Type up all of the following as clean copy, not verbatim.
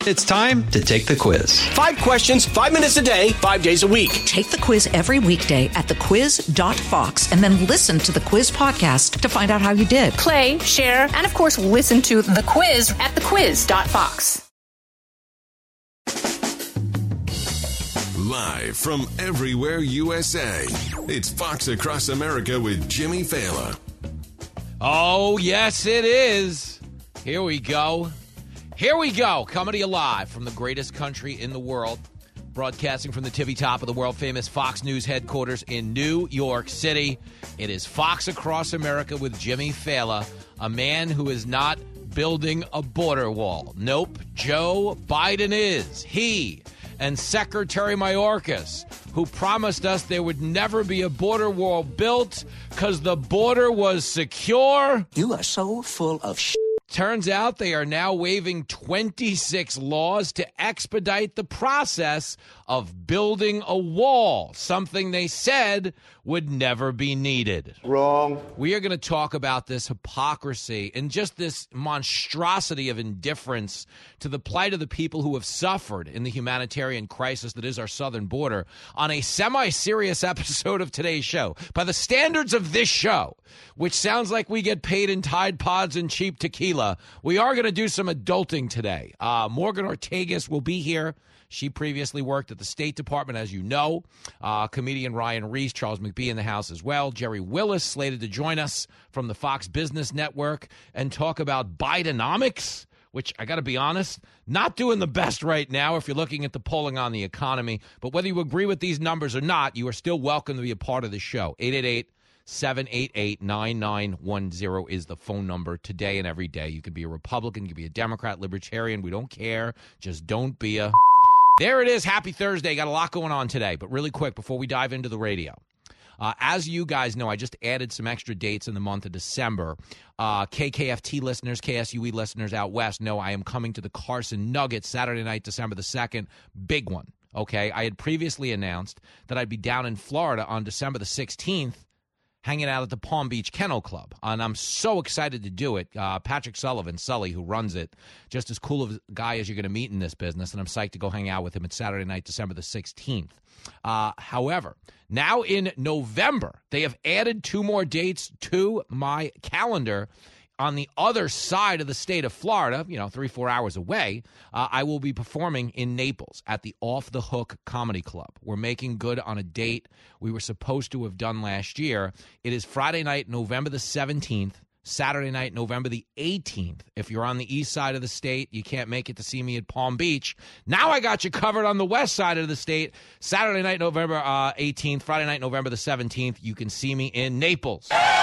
It's time to take the quiz. 5 questions, 5 minutes a day, 5 days a week. Take the quiz every weekday at thequiz.fox and then listen to the quiz podcast to find out how you did. Play, share, and of course, listen to the quiz at thequiz.fox. Live from everywhere USA, it's Fox Across America with Jimmy Fallon. Oh, yes, it is. Here we go. Coming to you live from the greatest country in the world, broadcasting from the tippy top of the world-famous Fox News headquarters in New York City. It is Fox Across America with Jimmy Fallon, a man who is not building a border wall. Nope, Joe Biden is. He and Secretary Mayorkas, who promised us there would never be a border wall built because the border was secure. You are so full of shit. Turns out they are now waiving 26 laws to expedite the process of building a wall, something they said would never be needed. Wrong. We are going to talk about this hypocrisy and just this monstrosity of indifference to the plight of the people who have suffered in the humanitarian crisis that is our southern border on a semi-serious episode of today's show. By the standards of this show, which sounds like we get paid in Tide Pods and cheap tequila, we are going to do some adulting today. Morgan Ortagus will be here. She previously worked at the State Department, as you know. Comedian Ryan Reese, Charles McBee in the house as well. Jerry Willis slated to join us from the Fox Business Network and talk about Bidenomics, which I got to be honest, not doing the best right now if you're looking at the polling on the economy. But whether you agree with these numbers or not, you are still welcome to be a part of the show. 888-788-9910 is the phone number today and every day. You could be a Republican, you could be a Democrat, Libertarian. We don't care. Just don't be a... There it is. Happy Thursday. Got a lot going on today. But really quick, before we dive into the radio, as you guys know, I just added some extra dates in the month of December. KKFT listeners, KSUE listeners out west know I am coming to the Carson Nuggets Saturday night, December the 2nd. Big one, okay? I had previously announced that I'd be down in Florida on December the 16th, hanging out at the Palm Beach Kennel Club, and I'm so excited to do it. Patrick Sullivan, Sully, who runs it, just as cool of a guy as you're going to meet in this business, and I'm psyched to go hang out with him. It's Saturday night, December the 16th. However, now in November, they have added 2 more dates to my calendar. On the other side of the state of Florida, 3-4 hours away, I will be performing in Naples at the Off the Hook Comedy Club. We're making good on a date we were supposed to have done last year. It is Friday night, November the 17th, Saturday night, November the 18th. If you're on the east side of the state, you can't make it to see me at Palm Beach. Now I got you covered on the west side of the state. Saturday night, November 18th, Friday night, November the 17th. You can see me in Naples.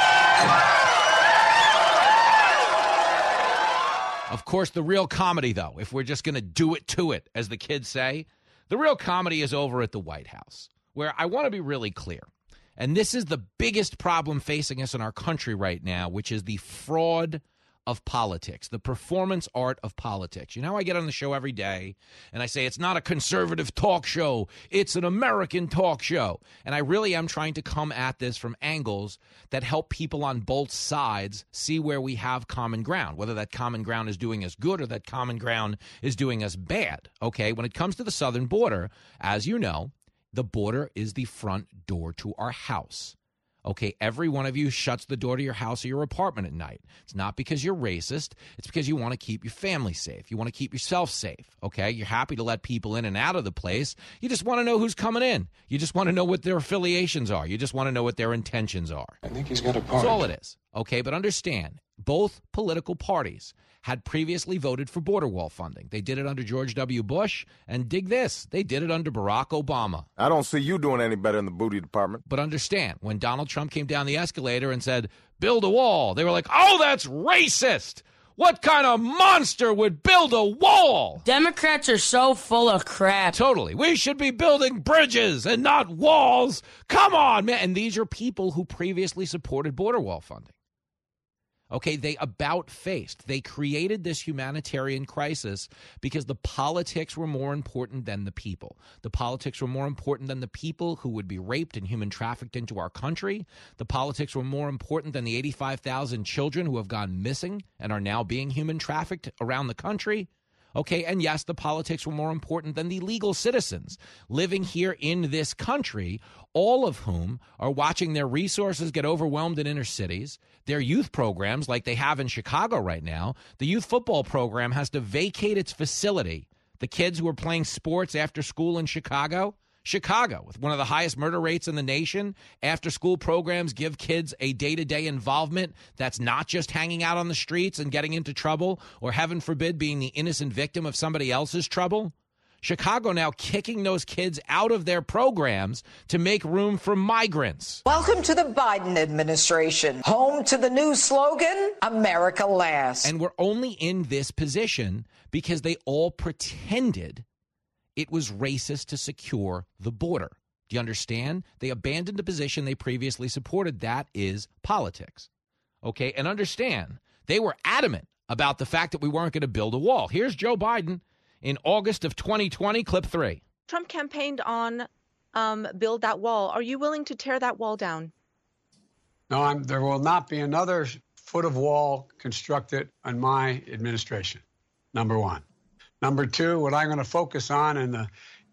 Of course, the real comedy, though, if we're just going to do it to it, as the kids say, the real comedy is over at the White House, where I want to be really clear. And this is the biggest problem facing us in our country right now, which is the fraud of politics, the performance art of politics. You know, I get on the show every day and I say it's not a conservative talk show, it's an American talk show. And I really am trying to come at this from angles that help people on both sides see where we have common ground, whether that common ground is doing us good or that common ground is doing us bad. Okay, when it comes to the southern border, as you know, the border is the front door to our house. Okay, every one of you shuts the door to your house or your apartment at night. It's not because you're racist. It's because you want to keep your family safe. You want to keep yourself safe, okay? You're happy to let people in and out of the place. You just want to know who's coming in. You just want to know what their affiliations are. You just want to know what their intentions are. I think he's got a point. That's all it is, okay? But understand, both political parties had previously voted for border wall funding. They did it under George W. Bush, and dig this, they did it under Barack Obama. I don't see you doing any better in the booty department. But understand, when Donald Trump came down the escalator and said, build a wall, they were like, oh, that's racist. What kind of monster would build a wall? Democrats are so full of crap. Totally. We should be building bridges and not walls. Come on, man. And these are people who previously supported border wall funding. Okay, they about-faced. They created this humanitarian crisis because the politics were more important than the people. The politics were more important than the people who would be raped and human trafficked into our country. The politics were more important than the 85,000 children who have gone missing and are now being human trafficked around the country. Okay, and yes, the politics were more important than the legal citizens living here in this country, all of whom are watching their resources get overwhelmed in inner cities, their youth programs like they have in Chicago right now. The youth football program has to vacate its facility. The kids who are playing sports after school in Chicago, with one of the highest murder rates in the nation, after-school programs give kids a day-to-day involvement that's not just hanging out on the streets and getting into trouble or, heaven forbid, being the innocent victim of somebody else's trouble. Chicago now kicking those kids out of their programs to make room for migrants. Welcome to the Biden administration, home to the new slogan, America Last. And we're only in this position because they all pretended it was racist to secure the border. Do you understand? They abandoned a position they previously supported. That is politics. Okay, and understand, they were adamant about the fact that we weren't going to build a wall. Here's Joe Biden in August of 2020, clip 3. Trump campaigned on build that wall. Are you willing to tear that wall down? No, there will not be another foot of wall constructed on my administration, number one. Number two, what I'm going to focus on, the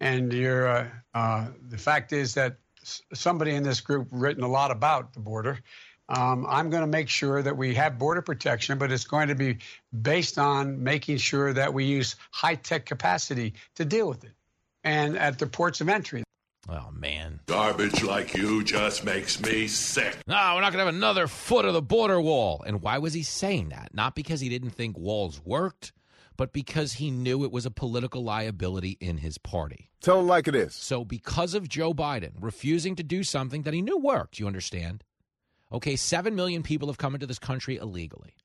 fact is that somebody in this group written a lot about the border. I'm going to make sure that we have border protection, but it's going to be based on making sure that we use high-tech capacity to deal with it, and at the ports of entry. Oh, man. Garbage like you just makes me sick. No, we're not going to have another foot of the border wall. And why was he saying that? Not because he didn't think walls worked, but because he knew it was a political liability in his party. Tell him like it is. So because of Joe Biden refusing to do something that he knew worked, you understand? Okay, 7 million people have come into this country illegally.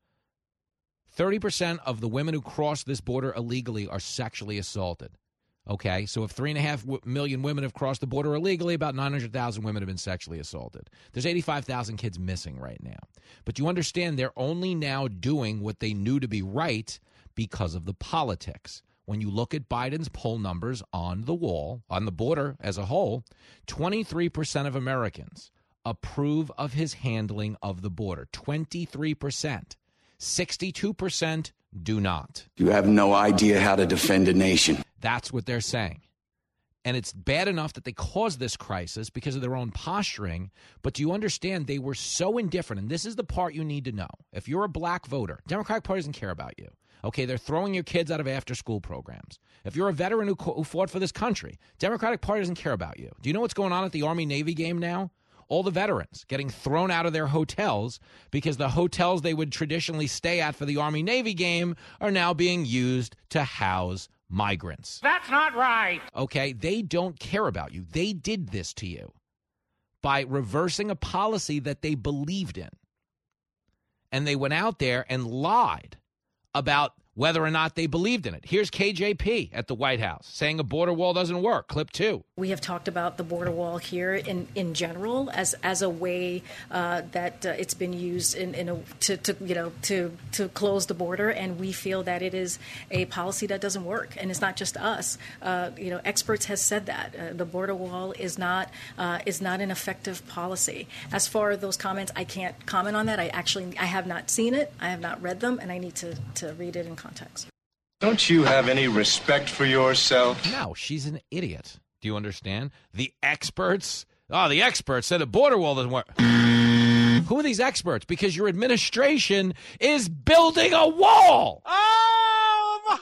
30% of the women who cross this border illegally are sexually assaulted. Okay, so if 3.5 million women have crossed the border illegally, about 900,000 women have been sexually assaulted. There's 85,000 kids missing right now. But you understand they're only now doing what they knew to be right because of the politics. When you look at Biden's poll numbers on the wall, on the border as a whole, 23% of Americans approve of his handling of the border. 23%. 62% do not. You have no idea how to defend a nation. That's what they're saying. And it's bad enough that they caused this crisis because of their own posturing. But do you understand they were so indifferent? And this is the part you need to know. If you're a black voter, Democratic Party doesn't care about you. Okay, they're throwing your kids out of after-school programs. If you're a veteran who fought for this country, Democratic Party doesn't care about you. Do you know what's going on at the Army-Navy game now? All the veterans getting thrown out of their hotels because the hotels they would traditionally stay at for the Army-Navy game are now being used to house migrants. That's not right. Okay, they don't care about you. They did this to you by reversing a policy that they believed in. And they went out there and lied about whether or not they believed in it. Here's KJP at the White House saying a border wall doesn't work. Clip 2. We have talked about the border wall here in general as a way that it's been used to close the border, and we feel that it is a policy that doesn't work. And it's not just us. Experts have said that the border wall is not an effective policy. As far as those comments, I can't comment on that. I have not seen it. I have not read them, and I need to read it in context. Don't you have any respect for yourself? No, she's an idiot. Do you understand? The experts said a border wall doesn't work. Who are these experts? Because your administration is building a wall. Oh,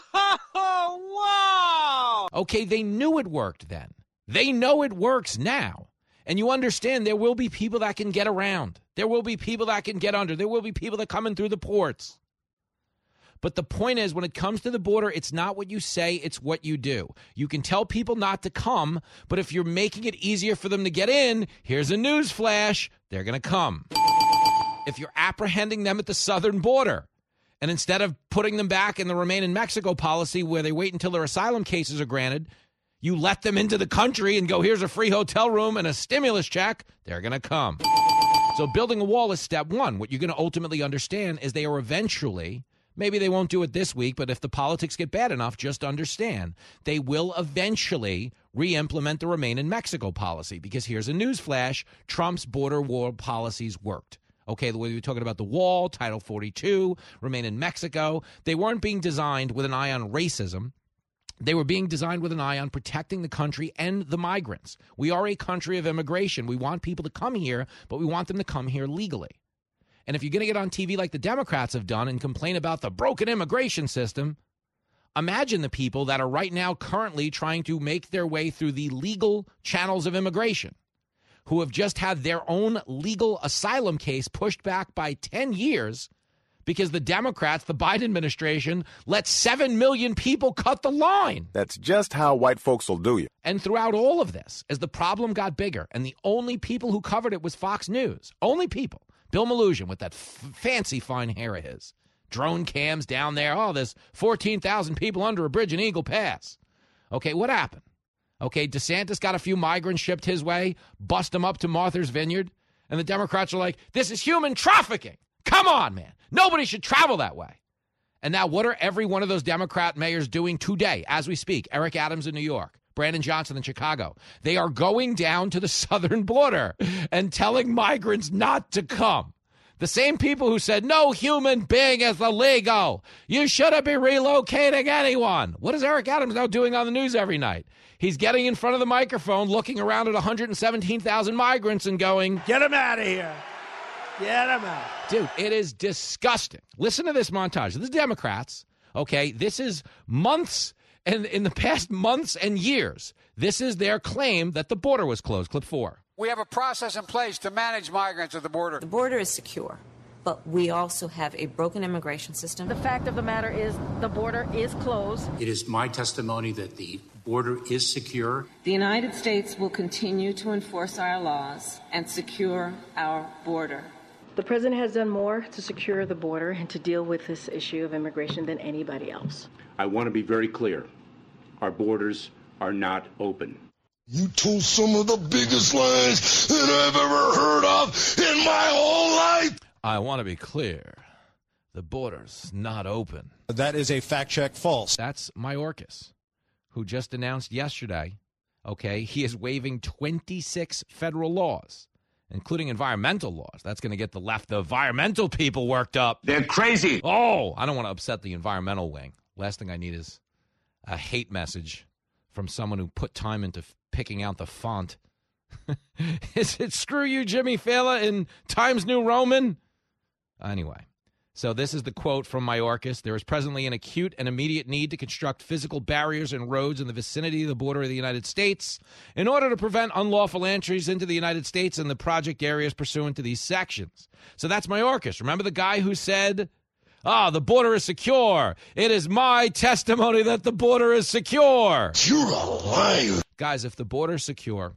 wow. Okay, they knew it worked then. They know it works now. And you understand there will be people that can get around. There will be people that can get under. There will be people that come in through the ports. But the point is, when it comes to the border, it's not what you say, it's what you do. You can tell people not to come, but if you're making it easier for them to get in, here's a news flash, they're going to come. If you're apprehending them at the southern border, and instead of putting them back in the Remain in Mexico policy where they wait until their asylum cases are granted, you let them into the country and go, here's a free hotel room and a stimulus check, they're going to come. So building a wall is step one. What you're going to ultimately understand is they are eventually... Maybe they won't do it this week, but if the politics get bad enough, just understand they will eventually re-implement the Remain in Mexico policy because here's a news flash, Trump's border wall policies worked. Okay, the way we were talking about the wall, Title 42, remain in Mexico, they weren't being designed with an eye on racism. They were being designed with an eye on protecting the country and the migrants. We are a country of immigration. We want people to come here, but we want them to come here legally. And if you're going to get on TV like the Democrats have done and complain about the broken immigration system, imagine the people that are right now currently trying to make their way through the legal channels of immigration, who have just had their own legal asylum case pushed back by 10 years because the Democrats, the Biden administration, let 7 million people cut the line. That's just how white folks will do you. And throughout all of this, as the problem got bigger, and the only people who covered it was Fox News, only people, Bill Malugin with that fancy fine hair of his, drone cams down there, oh, there's 14,000 people under a bridge in Eagle Pass. Okay, what happened? Okay, DeSantis got a few migrants shipped his way, bust them up to Martha's Vineyard, and the Democrats are like, this is human trafficking. Come on, man. Nobody should travel that way. And now what are every one of those Democrat mayors doing today as we speak? Eric Adams in New York, Brandon Johnson in Chicago. They are going down to the southern border and telling migrants not to come. The same people who said no human being is illegal. You shouldn't be relocating anyone. What is Eric Adams now doing on the news every night? He's getting in front of the microphone, looking around at 117,000 migrants and going, get them out of here. Get them out. Dude, it is disgusting. Listen to this montage. This is Democrats, okay? This is months, and in the past months and years, this is their claim that the border was closed. Clip 4. We have a process in place to manage migrants at the border. The border is secure, but we also have a broken immigration system. The fact of the matter is the border is closed. It is my testimony that the border is secure. The United States will continue to enforce our laws and secure our border. The president has done more to secure the border and to deal with this issue of immigration than anybody else. I want to be very clear. Our borders are not open. You told some of the biggest lies that I've ever heard of in my whole life. I want to be clear. The border's not open. That is a fact check false. That's Mayorkas, who just announced yesterday, okay, he is waiving 26 federal laws, including environmental laws. That's going to get the left, the environmental people worked up. They're crazy. Oh, I don't want to upset the environmental wing. Last thing I need is a hate message from someone who put time into picking out the font. Is it screw you, Jimmy Fallon in Times New Roman? Anyway, so this is the quote from Mayorkas. There is presently an acute and immediate need to construct physical barriers and roads in the vicinity of the border of the United States in order to prevent unlawful entries into the United States and the project areas pursuant to these sections. So that's Mayorkas. Remember the guy who said, the border is secure. It is my testimony that the border is secure. You're a liar. Guys, if the border is secure,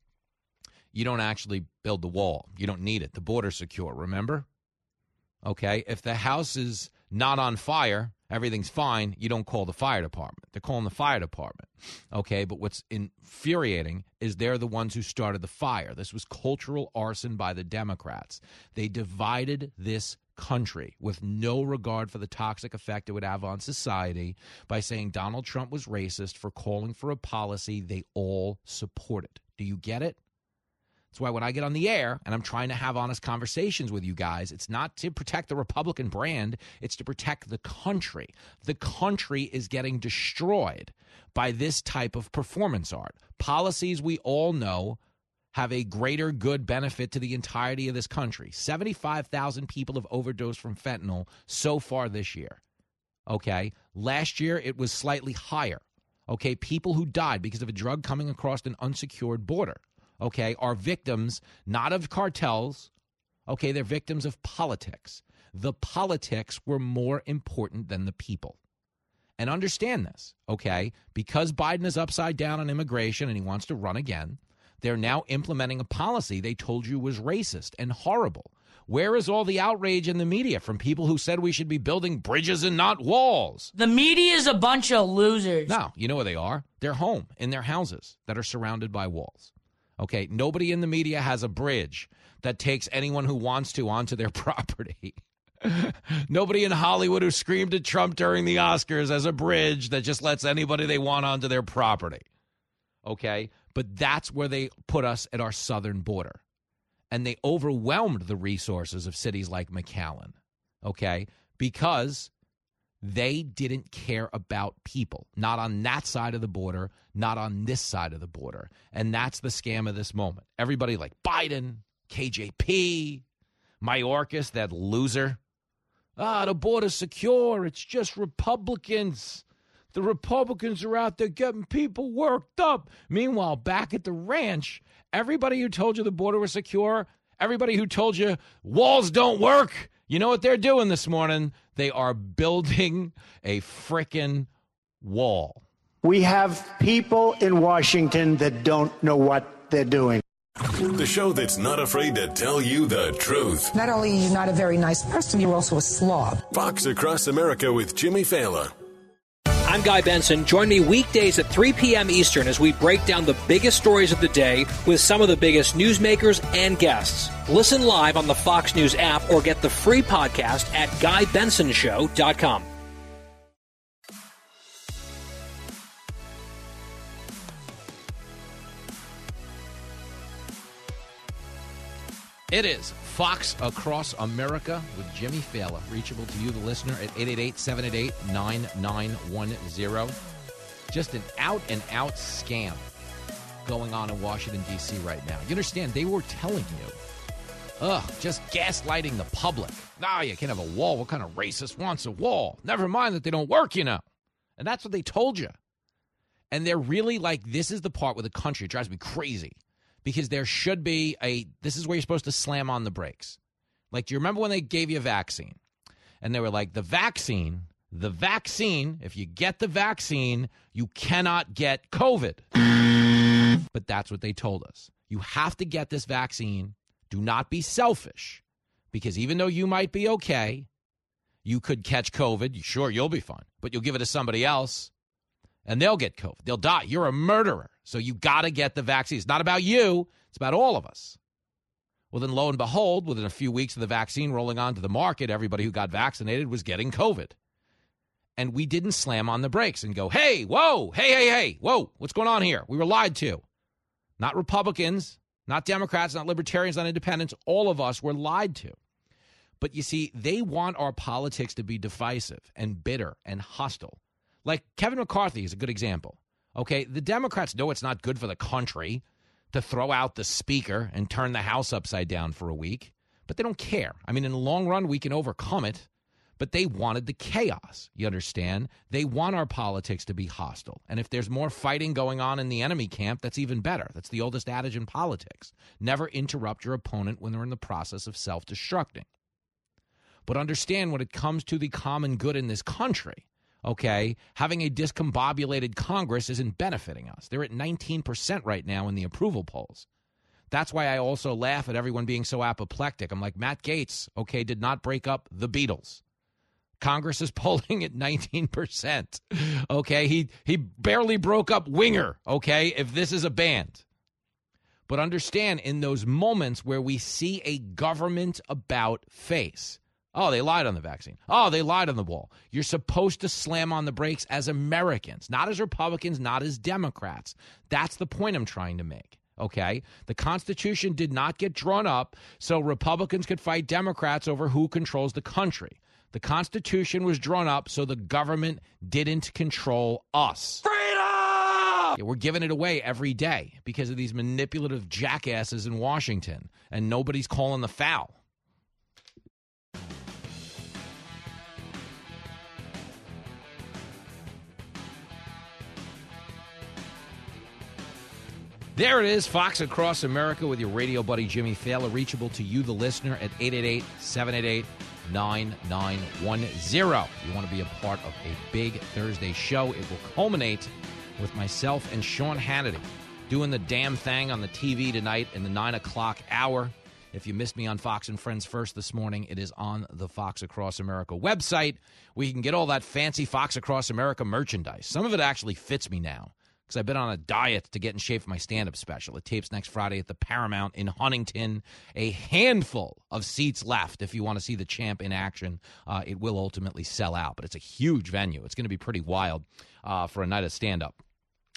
you don't actually build the wall. You don't need it. The border's secure, remember? Okay, if the house is not on fire, everything's fine, you don't call the fire department. They're calling the fire department. Okay, but what's infuriating is they're the ones who started the fire. This was cultural arson by the Democrats. They divided this country with no regard for the toxic effect it would have on society by saying Donald Trump was racist for calling for a policy they all supported. Do you get it? That's why when I get on the air and I'm trying to have honest conversations with you guys, it's not to protect the Republican brand. It's to protect the country. The country is getting destroyed by this type of performance art. Policies we all know have a greater good benefit to the entirety of this country. 75,000 people have overdosed from fentanyl so far this year. Okay? Last year, it was slightly higher. Okay? People who died because of a drug coming across an unsecured border, okay, are victims not of cartels. Okay? They're victims of politics. The politics were more important than the people. And understand this, okay? Because Biden is upside down on immigration and he wants to run again, they're now implementing a policy they told you was racist and horrible. Where is all the outrage in the media from people who said we should be building bridges and not walls? The media is a bunch of losers. No, you know where they are? They're home in their houses that are surrounded by walls. Okay, nobody in the media has a bridge that takes anyone who wants to onto their property. Nobody in Hollywood who screamed at Trump during the Oscars has a bridge that just lets anybody they want onto their property. Okay? But that's where they put us at our southern border. and they overwhelmed the resources of cities like McAllen, okay, because they didn't care about people, not on that side of the border, not on this side of the border. And that's the scam of this moment. Everybody like Biden, KJP, Mayorkas, that loser. The border's secure. It's just Republicans. The Republicans are out there getting people worked up. Meanwhile, back at the ranch, everybody who told you the border was secure, everybody who told you walls don't work, you know what they're doing this morning? They are building a frickin' wall. We have people in Washington that don't know what they're doing. The show that's not afraid to tell you the truth. Not only are you not a very nice person, you're also a slob. Fox Across America with Jimmy Fallon. I'm Guy Benson. Join me weekdays at 3 p.m. Eastern as we break down the biggest stories of the day with some of the biggest newsmakers and guests. Listen live on the Fox News app or get the free podcast at GuyBensonShow.com. It is Fox Across America with Jimmy Fallon. Reachable to you, the listener, at 888-788-9910. Just an out-and-out scam going on in Washington, D.C. right now. You understand, they were telling you, just gaslighting the public. You can't have a wall. What kind of racist wants a wall? Never mind that they don't work, you know. And that's what they told you. And they're really like, this is the part where the country drives me crazy. Because there should be this is where you're supposed to slam on the brakes. Like, do you remember when they gave you a vaccine? And they were like, the vaccine, if you get the vaccine, you cannot get COVID. But that's what they told us. You have to get this vaccine. Do not be selfish. Because even though you might be okay, you could catch COVID. Sure, you'll be fine. But you'll give it to somebody else. And they'll get COVID. They'll die. You're a murderer. So you got to get the vaccine. It's not about you. It's about all of us. Well, then lo and behold, within a few weeks of the vaccine rolling onto the market, everybody who got vaccinated was getting COVID. And we didn't slam on the brakes and go, hey, whoa, hey, whoa, what's going on here? We were lied to. Not Republicans, not Democrats, not Libertarians, not Independents. All of us were lied to. But you see, they want our politics to be divisive and bitter and hostile. Like Kevin McCarthy is a good example. Okay, the Democrats know it's not good for the country to throw out the speaker and turn the House upside down for a week, but they don't care. I mean, in the long run, we can overcome it, but they wanted the chaos, you understand? They want our politics to be hostile, and if there's more fighting going on in the enemy camp, that's even better. That's the oldest adage in politics. Never interrupt your opponent when they're in the process of self-destructing. But understand, when it comes to the common good in this country, okay, having a discombobulated Congress isn't benefiting us. They're at 19% right now in the approval polls. That's why I also laugh at everyone being so apoplectic. I'm like, Matt Gaetz, okay, did not break up the Beatles. Congress is polling at 19%. Okay, he barely broke up Winger, okay, if this is a band. But understand, in those moments where we see a government about face, they lied on the vaccine. They lied on the wall. You're supposed to slam on the brakes as Americans, not as Republicans, not as Democrats. That's the point I'm trying to make, okay? The Constitution did not get drawn up so Republicans could fight Democrats over who controls the country. The Constitution was drawn up so the government didn't control us. Freedom! We're giving it away every day because of these manipulative jackasses in Washington, and nobody's calling the foul. There it is, Fox Across America with your radio buddy Jimmy Fallon, reachable to you, the listener, at 888-788-9910. You want to be a part of a big Thursday show. It will culminate with myself and Sean Hannity doing the damn thing on the TV tonight in the 9 o'clock hour. If you missed me on Fox and Friends First this morning, it is on the Fox Across America website where you can get all that fancy Fox Across America merchandise. Some of it actually fits me now, because I've been on a diet to get in shape for my stand-up special. It tapes next Friday at the Paramount in Huntington. A handful of seats left if you want to see the champ in action. It will ultimately sell out, but it's a huge venue. It's going to be pretty wild for a night of stand-up.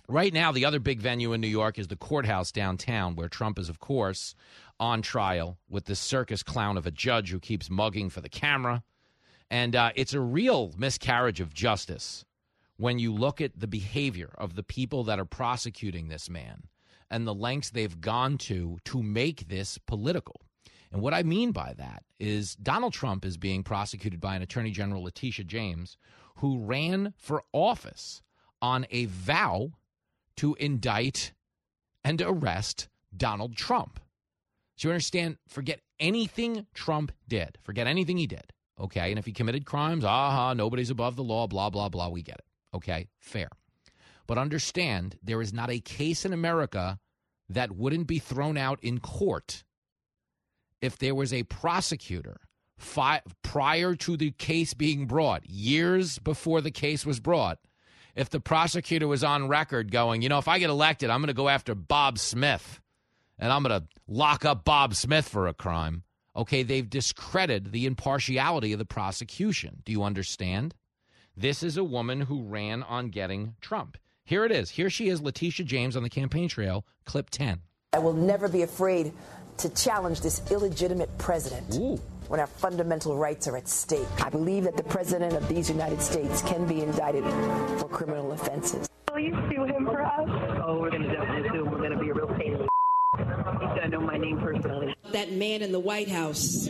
Right now, the other big venue in New York is the courthouse downtown, where Trump is, of course, on trial with this circus clown of a judge who keeps mugging for the camera. And it's a real miscarriage of justice when you look at the behavior of the people that are prosecuting this man and the lengths they've gone to make this political. And what I mean by that is Donald Trump is being prosecuted by an Attorney General, Letitia James, who ran for office on a vow to indict and arrest Donald Trump. So you understand, forget anything Trump did. Forget anything he did, okay? And if he committed crimes, nobody's above the law, blah, blah, blah, we get it, okay? Fair. But understand, there is not a case in America that wouldn't be thrown out in court if there was a prosecutor prior to the case being brought, years before the case was brought, if the prosecutor was on record going, if I get elected, I'm going to go after Bob Smith, and I'm going to lock up Bob Smith for a crime. Okay, they've discredited the impartiality of the prosecution. Do you understand? This is a woman who ran on getting Trump. Here it is. Here she is, Letitia James, on the campaign trail, clip 10. I will never be afraid to challenge this illegitimate president. Ooh. When our fundamental rights are at stake. I believe that the president of these United States can be indicted for criminal offenses. Will you sue him for us? Oh, we're going to definitely sue him. We're going to be a real pain in the He's going to know my name personally. That man in the White House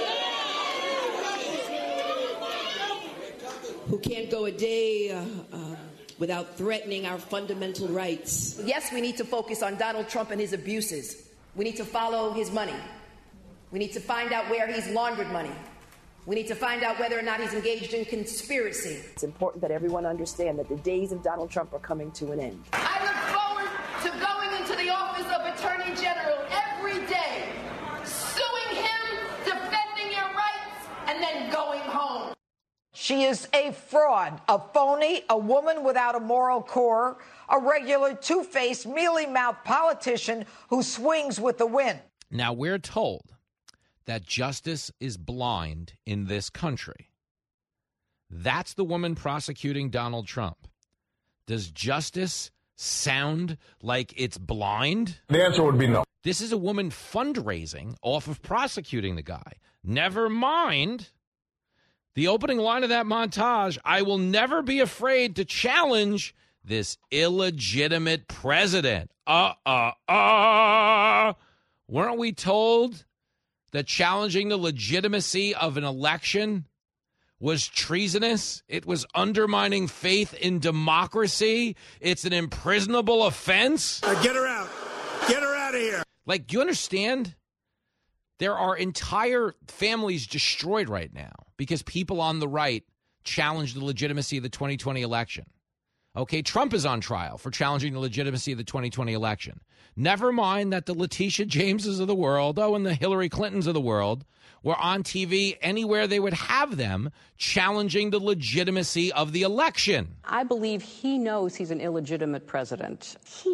who can't go a day without threatening our fundamental rights. Yes, we need to focus on Donald Trump and his abuses. We need to follow his money. We need to find out where he's laundered money. We need to find out whether or not he's engaged in conspiracy. It's important that everyone understand that the days of Donald Trump are coming to an end. I look forward to going into the office of Attorney General every day, suing him, defending your rights, and then going home. She is a fraud, a phony, a woman without a moral core, a regular two-faced, mealy-mouthed politician who swings with the wind. Now, we're told that justice is blind in this country. That's the woman prosecuting Donald Trump. Does justice sound like it's blind? The answer would be no. This is a woman fundraising off of prosecuting the guy. Never mind the opening line of that montage, I will never be afraid to challenge this illegitimate president. Weren't we told that challenging the legitimacy of an election was treasonous? It was undermining faith in democracy. It's an imprisonable offense. Get her out. Get her out of here. Like, do you understand? There are entire families destroyed right now because people on the right challenge the legitimacy of the 2020 election. Okay, Trump is on trial for challenging the legitimacy of the 2020 election. Never mind that the Letitia Jameses of the world, and the Hillary Clintons of the world were on TV anywhere they would have them challenging the legitimacy of the election. I believe he knows he's an illegitimate president. He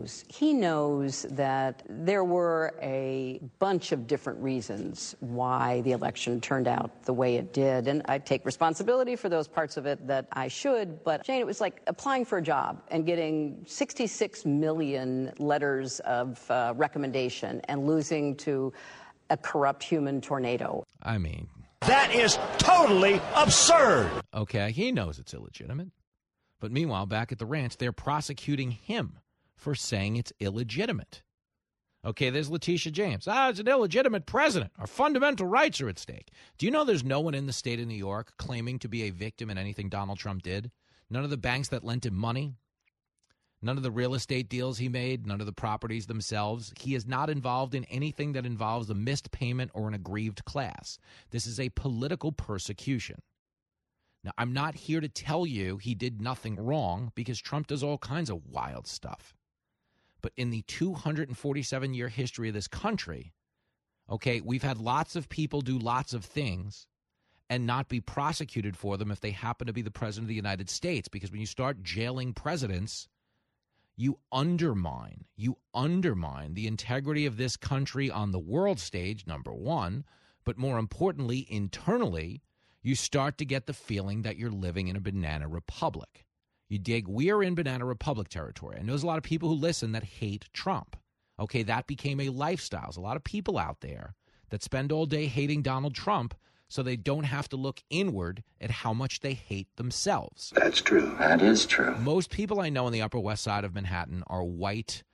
knows that there were a bunch of different reasons why the election turned out the way it did. And I take responsibility for those parts of it that I should. But, Jane, it was like applying for a job and getting 66 million letters of recommendation and losing to a corrupt human tornado. I mean, that is totally absurd. Okay, he knows it's illegitimate. But meanwhile, back at the ranch, they're prosecuting him for saying it's illegitimate. Okay, there's Letitia James. It's an illegitimate president. Our fundamental rights are at stake. Do you know there's no one in the state of New York claiming to be a victim in anything Donald Trump did? None of the banks that lent him money. None of the real estate deals he made, none of the properties themselves. He is not involved in anything that involves a missed payment or an aggrieved class. This is a political persecution. Now, I'm not here to tell you he did nothing wrong because Trump does all kinds of wild stuff. But in the 247-year history of this country, okay, we've had lots of people do lots of things and not be prosecuted for them if they happen to be the president of the United States. Because when you start jailing presidents, you undermine the integrity of this country on the world stage, number one. But more importantly, internally, you start to get the feeling that you're living in a banana republic. You dig, we are in Banana Republic territory. I know there's a lot of people who listen that hate Trump. Okay, that became a lifestyle. There's a lot of people out there that spend all day hating Donald Trump so they don't have to look inward at how much they hate themselves. That's true. That is true. Most people I know on the Upper West Side of Manhattan are white,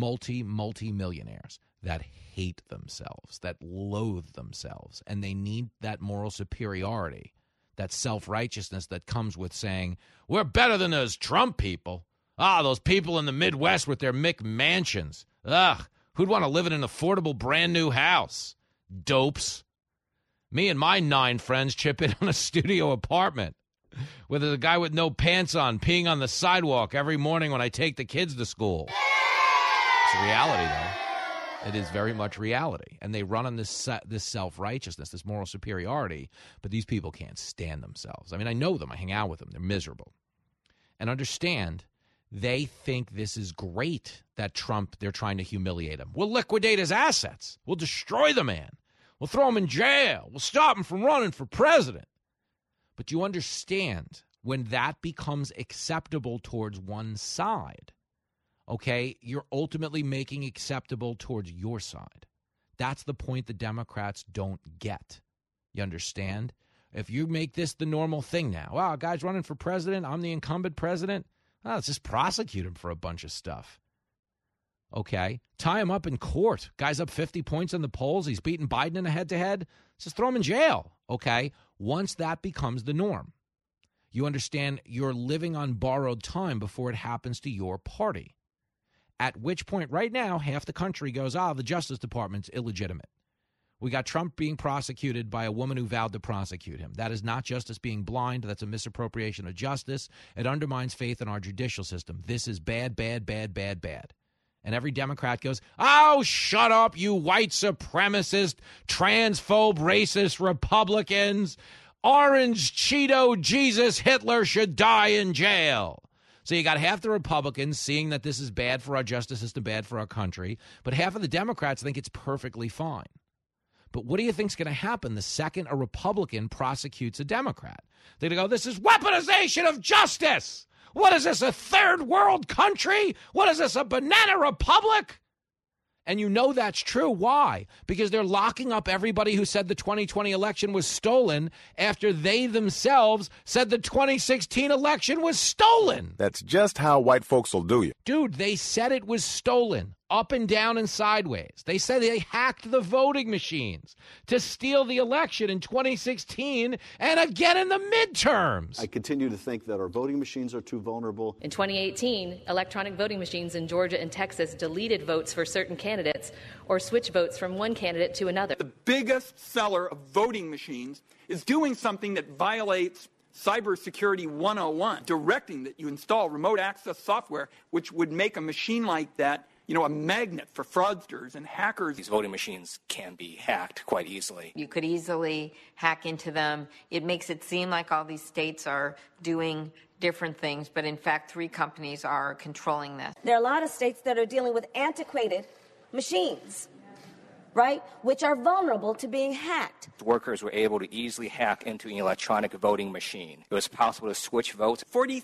multi-millionaires that hate themselves, that loathe themselves, and they need that moral superiority, that self-righteousness that comes with saying, we're better than those Trump people. Those people in the Midwest with their McMansions. Who'd want to live in an affordable brand new house? Dopes. Me and my 9 friends chip in on a studio apartment with a guy with no pants on peeing on the sidewalk every morning when I take the kids to school. It's reality, though. It is very much reality. And they run on this self-righteousness, this moral superiority, but these people can't stand themselves. I mean, I know them. I hang out with them. They're miserable. And understand, they think this is great that Trump, they're trying to humiliate him. We'll liquidate his assets. We'll destroy the man. We'll throw him in jail. We'll stop him from running for president. But you understand, when that becomes acceptable towards one side, okay, you're ultimately making acceptable towards your side. That's the point the Democrats don't get. You understand? If you make this the normal thing now, wow, a guy's running for president, I'm the incumbent president, let's just prosecute him for a bunch of stuff. Okay, tie him up in court. Guy's up 50 points in the polls. He's beating Biden in a head-to-head. Just throw him in jail, okay? Once that becomes the norm, you understand you're living on borrowed time before it happens to your party. At which point, right now, half the country goes, the Justice Department's illegitimate. We got Trump being prosecuted by a woman who vowed to prosecute him. That is not justice being blind. That's a misappropriation of justice. It undermines faith in our judicial system. This is bad, bad, bad, bad, bad. And every Democrat goes, shut up, you white supremacist, transphobe, racist Republicans. Orange Cheeto Jesus Hitler should die in jail. So you got half the Republicans seeing that this is bad for our justice system, bad for our country, but half of the Democrats think it's perfectly fine. But what do you think's going to happen the second a Republican prosecutes a Democrat? They're going to go, this is weaponization of justice. What is this, a third world country? What is this, a banana republic? And you know that's true. Why? Because they're locking up everybody who said the 2020 election was stolen after they themselves said the 2016 election was stolen. That's just how white folks will do you. Dude, they said it was stolen. Up and down and sideways. They said they hacked the voting machines to steal the election in 2016 and again in the midterms. I continue to think that our voting machines are too vulnerable. In 2018, electronic voting machines in Georgia and Texas deleted votes for certain candidates or switched votes from one candidate to another. The biggest seller of voting machines is doing something that violates Cybersecurity 101, directing that you install remote access software, which would make a machine like that a magnet for fraudsters and hackers. These voting machines can be hacked quite easily. You could easily hack into them. It makes it seem like all these states are doing different things, but in fact, 3 companies are controlling this. There are a lot of states that are dealing with antiquated machines, right, which are vulnerable to being hacked. Workers were able to easily hack into an electronic voting machine. It was possible to switch votes.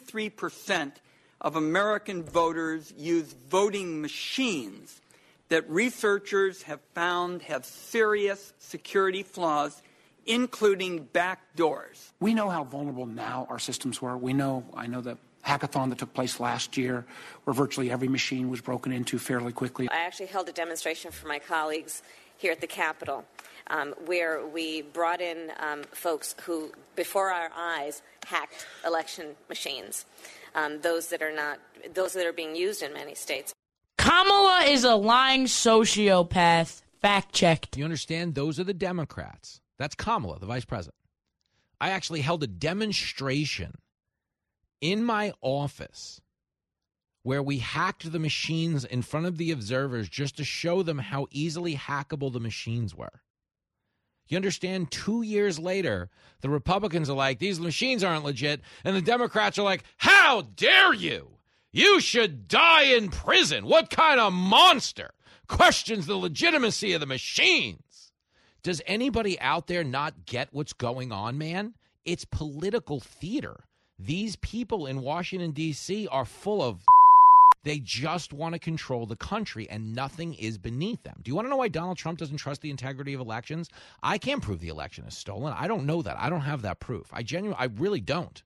43% of American voters use voting machines that researchers have found have serious security flaws, including backdoors. We know how vulnerable now our systems were. I know the hackathon that took place last year, where virtually every machine was broken into fairly quickly. I actually held a demonstration for my colleagues here at the Capitol, where we brought in folks who, before our eyes, hacked election machines. Those that are being used in many states. Kamala is a lying sociopath. Fact checked. You understand? Those are the Democrats. That's Kamala, the vice president. I actually held a demonstration in my office where we hacked the machines in front of the observers just to show them how easily hackable the machines were. You understand? 2 years later, the Republicans are like, these machines aren't legit. And the Democrats are like, how dare you? You should die in prison. What kind of monster questions the legitimacy of the machines? Does anybody out there not get what's going on, man? It's political theater. These people in Washington, D.C. are full of they just want to control the country, and nothing is beneath them. Do you want to know why Donald Trump doesn't trust the integrity of elections? I can't prove the election is stolen. I don't know that. I don't have that proof. I really don't.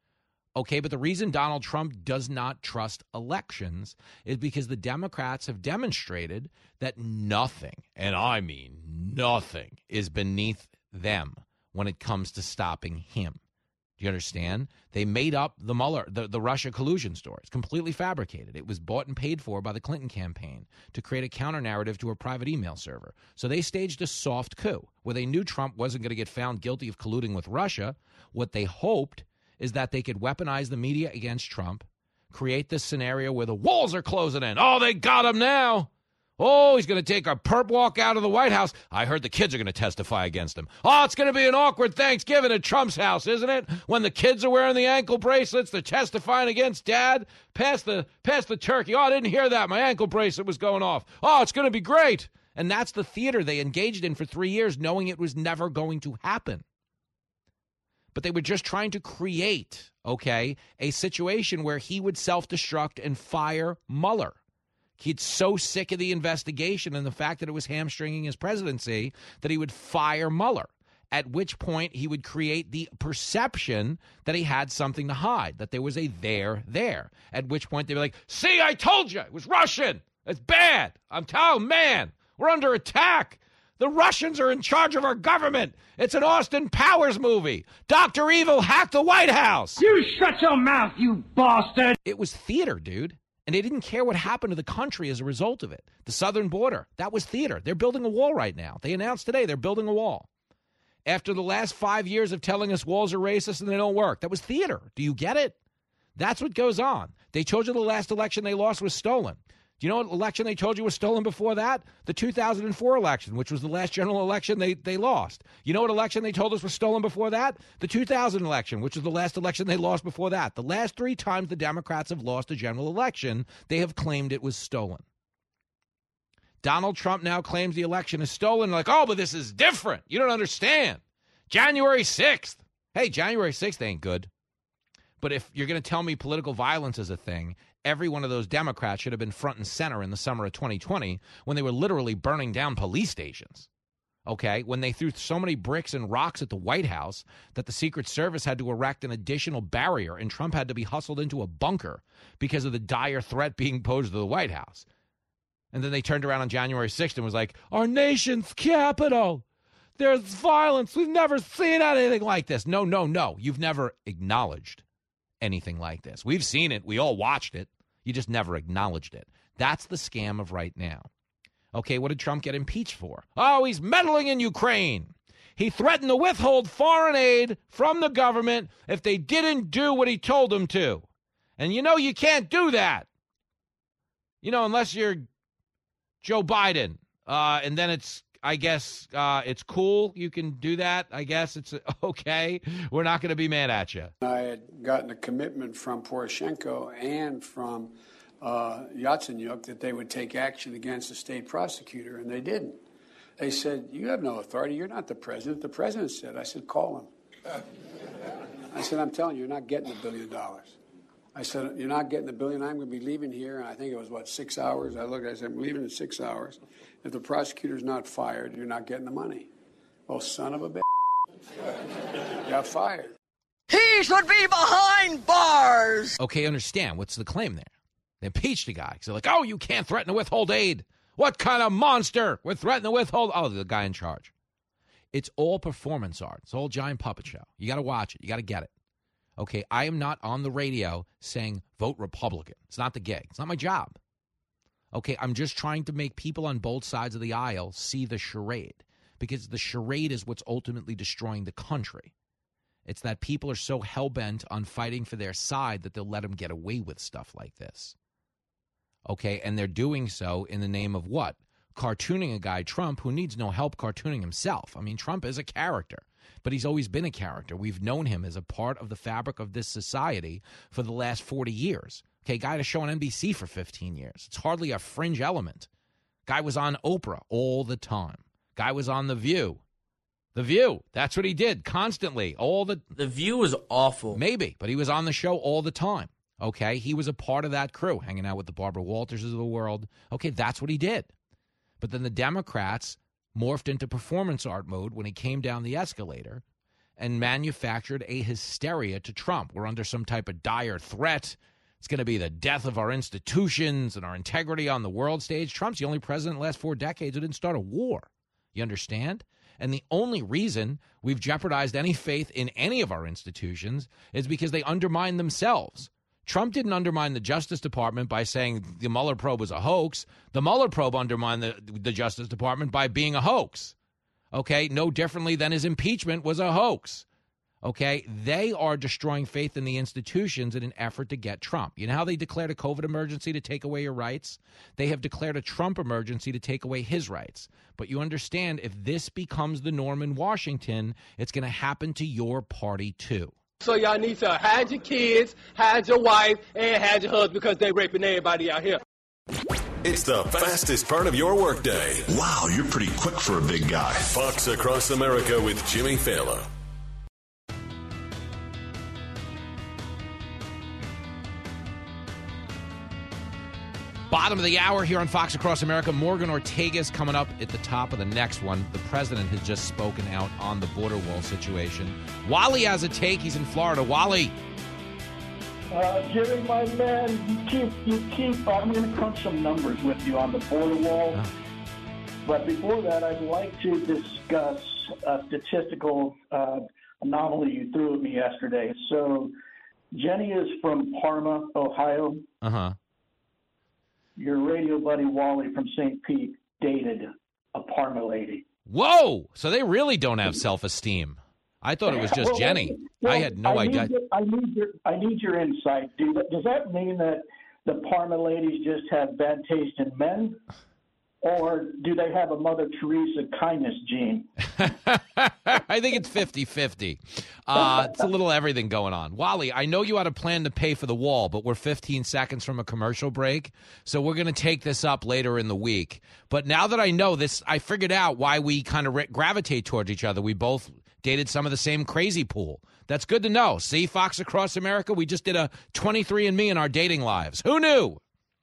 Okay, but the reason Donald Trump does not trust elections is because the Democrats have demonstrated that nothing, and I mean nothing, is beneath them when it comes to stopping him. Do you understand? They made up the Mueller, the Russia collusion story. It's completely fabricated. It was bought and paid for by the Clinton campaign to create a counter-narrative to a private email server. So they staged a soft coup where they knew Trump wasn't going to get found guilty of colluding with Russia. What they hoped is that they could weaponize the media against Trump, create this scenario where the walls are closing in. Oh, they got him now. Oh, he's going to take a perp walk out of the White House. I heard the kids are going to testify against him. Oh, it's going to be an awkward Thanksgiving at Trump's house, isn't it? When the kids are wearing the ankle bracelets, they're testifying against Dad. Pass the turkey. Oh, I didn't hear that. My ankle bracelet was going off. Oh, it's going to be great. And that's the theater they engaged in for 3 years, knowing it was never going to happen. But they were just trying to create, okay, a situation where he would self-destruct and fire Mueller. He's so sick of the investigation and the fact that it was hamstringing his presidency that he would fire Mueller, at which point he would create the perception that he had something to hide, that there was a there, at which point they'd be like, see, I told you, it was Russian. It's bad. I'm telling, man, we're under attack. The Russians are in charge of our government. It's an Austin Powers movie. Dr. Evil hacked the White House. You shut your mouth, you bastard. It was theater, dude. And they didn't care what happened to the country as a result of it. The southern border, that was theater. They're building a wall right now. They announced today they're building a wall. After the last 5 years of telling us walls are racist and they don't work, that was theater. Do you get it? That's what goes on. They told you the last election they lost was stolen. Do you know what election they told you was stolen before that? The 2004 election, which was the last general election they lost. You know what election they told us was stolen before that? The 2000 election, which was the last election they lost before that. The last 3 times the Democrats have lost a general election, they have claimed it was stolen. Donald Trump now claims the election is stolen. Like, oh, but this is different. You don't understand. January 6th. Hey, January 6th ain't good. But if you're going to tell me political violence is a thing, every one of those Democrats should have been front and center in the summer of 2020 when they were literally burning down police stations. Okay, when they threw so many bricks and rocks at the White House that the Secret Service had to erect an additional barrier and Trump had to be hustled into a bunker because of the dire threat being posed to the White House. And then they turned around on January 6th and was like, our nation's capital. There's violence. We've never seen anything like this. No. You've never acknowledged anything like this. We've seen it. We all watched it. You just never acknowledged it. That's the scam of right now. Okay, what did Trump get impeached for? Oh, he's meddling in Ukraine. He threatened to withhold foreign aid from the government if they didn't do what he told them to. And you know you can't do that. You know, unless you're Joe Biden. And then I guess it's cool. You can do that. I guess it's okay. We're not going to be mad at you. I had gotten a commitment from Poroshenko and from Yatsenyuk that they would take action against the state prosecutor, and they didn't. They said, you have no authority. You're not the president. The president said. I said, call him. I said, I'm telling you, you're not getting $1 billion. I said, you're not getting $1 billion. I'm going to be leaving here. And I think it was, 6 hours? I said, I'm leaving in 6 hours. If the prosecutor's not fired, you're not getting the money. Oh, son of a bitch. Got fired. He should be behind bars. Okay, understand. What's the claim there? They impeached the guy. So they're like, oh, you can't threaten to withhold aid. What kind of monster? We're threatening to withhold. Oh, the guy in charge. It's all performance art. It's all giant puppet show. You got to watch it. You got to get it. Okay, I am not on the radio saying vote Republican. It's not the gig. It's not my job. Okay, I'm just trying to make people on both sides of the aisle see the charade, because the charade is what's ultimately destroying the country. It's that people are so hell-bent on fighting for their side that they'll let them get away with stuff like this. Okay, and they're doing so in the name of what? Cartooning a guy, Trump, who needs no help cartooning himself. I mean, Trump is a character, but he's always been a character. We've known him as a part of the fabric of this society for the last 40 years. Okay, guy to show on NBC for 15 years. It's hardly a fringe element. Guy was on Oprah all the time. Guy was on The View. The View. That's what he did constantly. The View was awful. Maybe, but he was on the show all the time. Okay, he was a part of that crew, hanging out with the Barbara Walterses of the world. Okay, that's what he did. But then the Democrats morphed into performance art mode when he came down the escalator and manufactured a hysteria to Trump. We're under some type of dire threat. It's going to be the death of our institutions and our integrity on the world stage. Trump's the only president in the last 4 decades who didn't start a war. You understand? And the only reason we've jeopardized any faith in any of our institutions is because they undermine themselves. Trump didn't undermine the Justice Department by saying the Mueller probe was a hoax. The Mueller probe undermined the Justice Department by being a hoax. Okay? No differently than his impeachment was a hoax. Okay? They are destroying faith in the institutions in an effort to get Trump. You know how they declared a COVID emergency to take away your rights? They have declared a Trump emergency to take away his rights. But you understand, if this becomes the norm in Washington, it's going to happen to your party too. So y'all need to hide your kids, hide your wife, and hide your husband because they raping everybody out here. It's the fastest part of your workday. Wow, you're pretty quick for a big guy. Fox Across America with Jimmy Fallon. Bottom of the hour here on Fox Across America. Morgan Ortega's coming up at the top of the next one. The president has just spoken out on the border wall situation. Wally has a take. He's in Florida. Wally. Jimmy, my man, you keep. I'm going to crunch some numbers with you on the border wall. Oh. But before that, I'd like to discuss a statistical anomaly you threw at me yesterday. So, Jenny is from Parma, Ohio. Uh-huh. Your radio buddy Wally from St. Pete dated a Parma lady. Whoa! So they really don't have self-esteem. I thought it was just Jenny. I had no idea. I need your insight. Does that mean that the Parma ladies just have bad taste in men? Or do they have a Mother Teresa kindness gene? I think it's 50-50. It's a little everything going on. Wally, I know you had a plan to pay for the wall, but we're 15 seconds from a commercial break, so we're going to take this up later in the week. But now that I know this, I figured out why we kind of gravitate towards each other. We both dated some of the same crazy pool. That's good to know. See, Fox Across America, we just did a 23andMe in our dating lives. Who knew?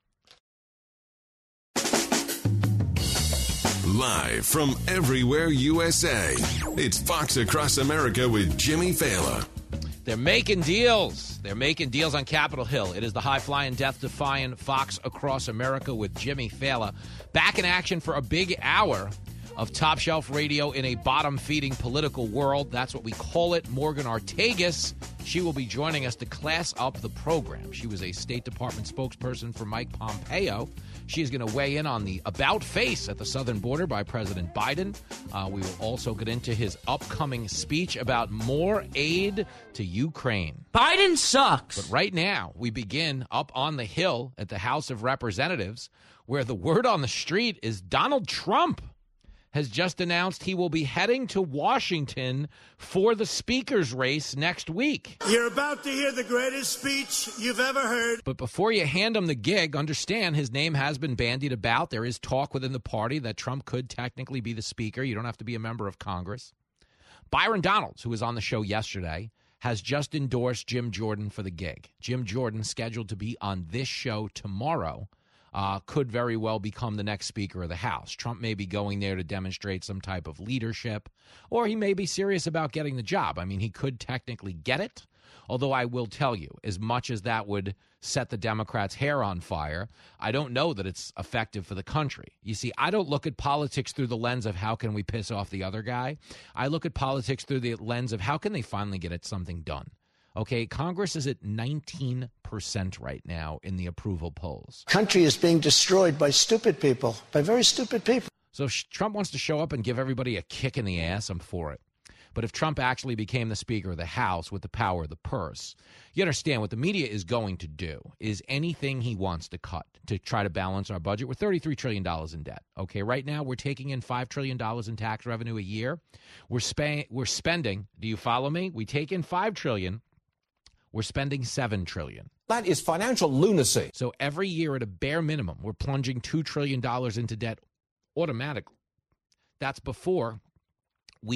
Live from everywhere USA, it's Fox Across America with Jimmy Fallon. They're making deals. They're making deals on Capitol Hill. It is the high-flying, death-defying Fox Across America with Jimmy Fallon. Back in action for a big hour of top-shelf radio in a bottom-feeding political world. That's what we call it. Morgan Ortegas. She will be joining us to class up the program. She was a State Department spokesperson for Mike Pompeo. She is going to weigh in on the about-face at the southern border by President Biden. We will also get into his upcoming speech about more aid to Ukraine. Biden sucks. But right now, we begin up on the Hill at the House of Representatives, where the word on the street is Donald Trump has just announced he will be heading to Washington for the speaker's race next week. You're about to hear the greatest speech you've ever heard. But before you hand him the gig, understand his name has been bandied about. There is talk within the party that Trump could technically be the speaker. You don't have to be a member of Congress. Byron Donalds, who was on the show yesterday, has just endorsed Jim Jordan for the gig. Jim Jordan, scheduled to be on this show tomorrow, could very well become the next Speaker of the House. Trump may be going there to demonstrate some type of leadership, or he may be serious about getting the job. I mean, he could technically get it, although I will tell you, as much as that would set the Democrats' hair on fire, I don't know that it's effective for the country. You see, I don't look at politics through the lens of how can we piss off the other guy. I look at politics through the lens of how can they finally get something done. Okay, Congress is at 19% right now in the approval polls. Country is being destroyed by stupid people, by very stupid people. So if Trump wants to show up and give everybody a kick in the ass, I'm for it. But if Trump actually became the Speaker of the House with the power of the purse, you understand what the media is going to do is anything he wants to cut to try to balance our budget. We're $33 trillion in debt. Okay, right now we're taking in $5 trillion in tax revenue a year. We're spending, do you follow me? We take in $5 trillion. We're spending $7 trillion. That is financial lunacy. So every year at a bare minimum, we're plunging $2 trillion into debt automatically. That's before we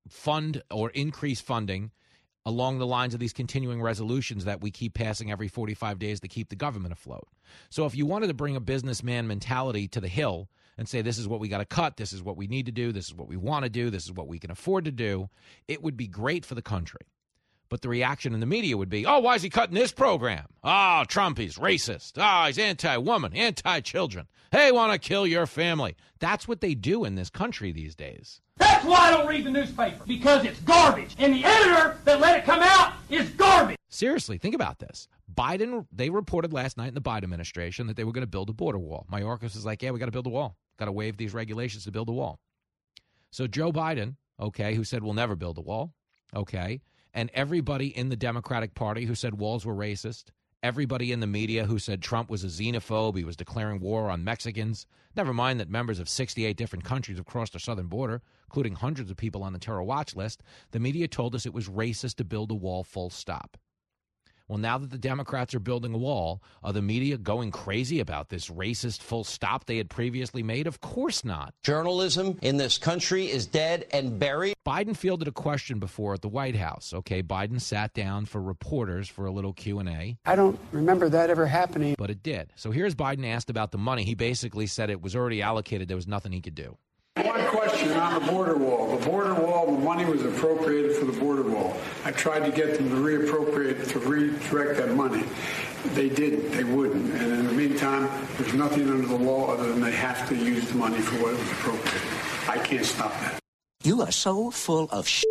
fund or increase funding along the lines of these continuing resolutions that we keep passing every 45 days to keep the government afloat. So if you wanted to bring a businessman mentality to the Hill and say this is what we got to cut, this is what we need to do, this is what we want to do, this is what we can afford to do, it would be great for the country. But the reaction in the media would be, oh, why is he cutting this program? Oh, Trump, he's racist. Oh, he's anti-woman, anti-children. Hey, want to kill your family. That's what they do in this country these days. That's why I don't read the newspaper, because it's garbage. And the editor that let it come out is garbage. Seriously, think about this. Biden, they reported last night in the Biden administration that they were going to build a border wall. Mayorkas is like, yeah, we got to build a wall. Got to waive these regulations to build a wall. So Joe Biden, okay, who said we'll never build a wall, okay, and everybody in the Democratic Party who said walls were racist, everybody in the media who said Trump was a xenophobe, he was declaring war on Mexicans, never mind that members of 68 different countries have crossed our southern border, including hundreds of people on the terror watch list, the media told us it was racist to build a wall, full stop. Well, now that the Democrats are building a wall, are the media going crazy about this racist full stop they had previously made? Of course not. Journalism in this country is dead and buried. Biden fielded a question before at the White House. Okay, Biden sat down for reporters for a little Q&A. I don't remember that ever happening. But it did. So here's Biden asked about the money. He basically said it was already allocated. There was nothing he could do. One question on the border wall. The border wall, the money was appropriated for the border wall. I tried to get them to reappropriate, to redirect that money. They didn't. They wouldn't. And in the meantime, there's nothing under the law other than they have to use the money for what it was appropriated. I can't stop that. You are so full of shit.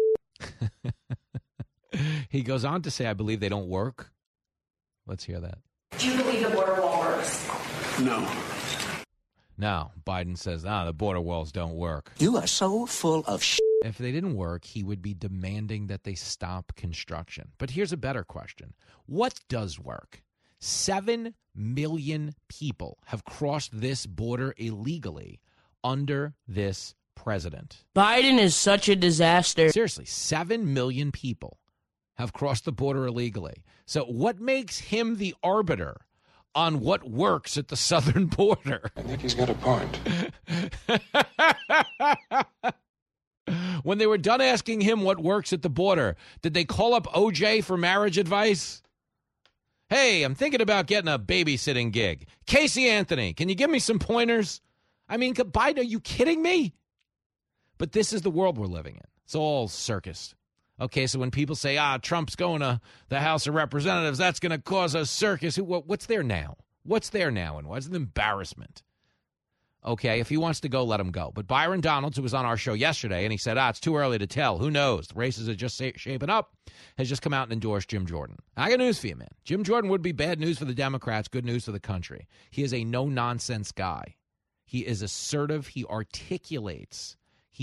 He goes on to say, I believe they don't work. Let's hear that. Do you believe the border wall works? No. No, Biden says, the border walls don't work. You are so full of shit. If they didn't work, he would be demanding that they stop construction. But here's a better question. What does work? 7 million people have crossed this border illegally under this president. Biden is such a disaster. Seriously, 7 million people have crossed the border illegally. So what makes him the arbiter on what works at the southern border? I think he's got a point. When they were done asking him what works at the border, did they call up OJ for marriage advice? Hey, I'm thinking about getting a babysitting gig. Casey Anthony, can you give me some pointers? I mean, Biden, are you kidding me? But this is the world we're living in. It's all circus. Okay, so when people say, Trump's going to the House of Representatives, that's going to cause a circus. What's there now? What's there now? And what's an embarrassment? Okay, if he wants to go, let him go. But Byron Donalds, who was on our show yesterday, and he said, it's too early to tell. Who knows? The races are just shaping up, has just come out and endorsed Jim Jordan. I got news for you, man. Jim Jordan would be bad news for the Democrats, good news for the country. He is a no-nonsense guy. He is assertive. He articulates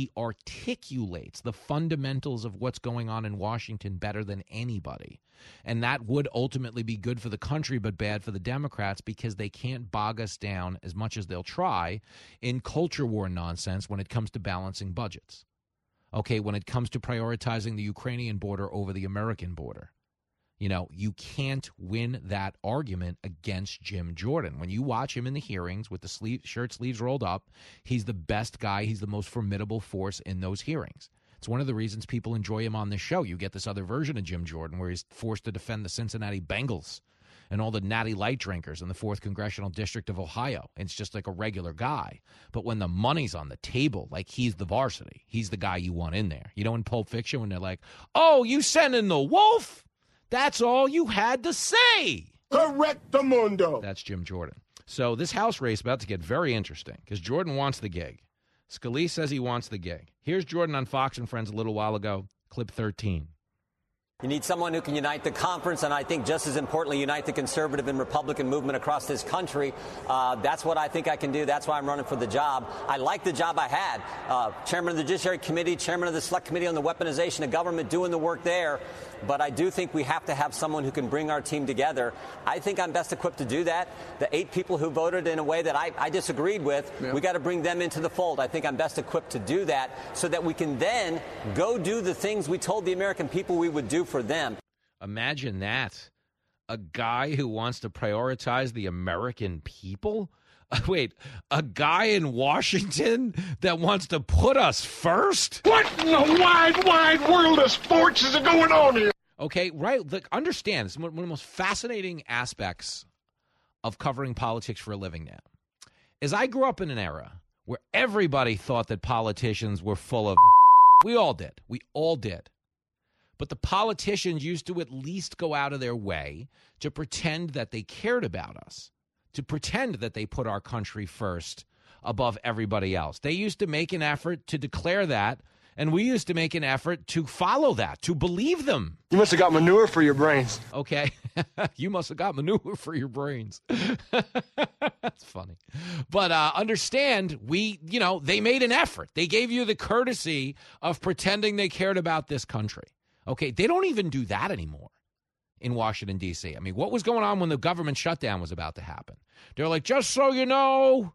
the fundamentals of what's going on in Washington better than anybody. And that would ultimately be good for the country but bad for the Democrats because they can't bog us down as much as they'll try in culture war nonsense when it comes to balancing budgets. Okay, when it comes to prioritizing the Ukrainian border over the American border. You know, you can't win that argument against Jim Jordan. When you watch him in the hearings with the shirt sleeves rolled up, he's the best guy. He's the most formidable force in those hearings. It's one of the reasons people enjoy him on this show. You get this other version of Jim Jordan where he's forced to defend the Cincinnati Bengals and all the natty light drinkers in the 4th Congressional District of Ohio. It's just like a regular guy. But when the money's on the table, like he's the varsity, he's the guy you want in there. You know, in Pulp Fiction when they're like, oh, you sending the wolf? That's all you had to say. Correctamundo. That's Jim Jordan. So this House race is about to get very interesting because Jordan wants the gig. Scalise says he wants the gig. Here's Jordan on Fox and Friends a little while ago, clip 13. You need someone who can unite the conference, and I think just as importantly, unite the conservative and Republican movement across this country. That's what I think I can do. That's why I'm running for the job. I like the job I had. Chairman of the Judiciary Committee, chairman of the Select Committee on the Weaponization of Government, doing the work there. But I do think we have to have someone who can bring our team together. I think I'm best equipped to do that. The 8 people who voted in a way that I disagreed with, we got to bring them into the fold. I think I'm best equipped to do that so that we can then go do the things we told the American people we would do for them. Imagine that. A guy who wants to prioritize the American people? Wait, a guy in Washington that wants to put us first? What in the wide, wide world of sports is going on here? Okay, right. Look, understand, it's one of the most fascinating aspects of covering politics for a living now. Is I grew up in an era where everybody thought that politicians were full of we all did. We all did. But the politicians used to at least go out of their way to pretend that they cared about us, to pretend that they put our country first above everybody else. They used to make an effort to declare that, and we used to make an effort to follow that, to believe them. You must have got manure for your brains. Okay. You must have got manure for your brains. That's funny. But understand, they made an effort. They gave you the courtesy of pretending they cared about this country. Okay. They don't even do that anymore in Washington, D.C. I mean, what was going on when the government shutdown was about to happen? They're like, just so you know,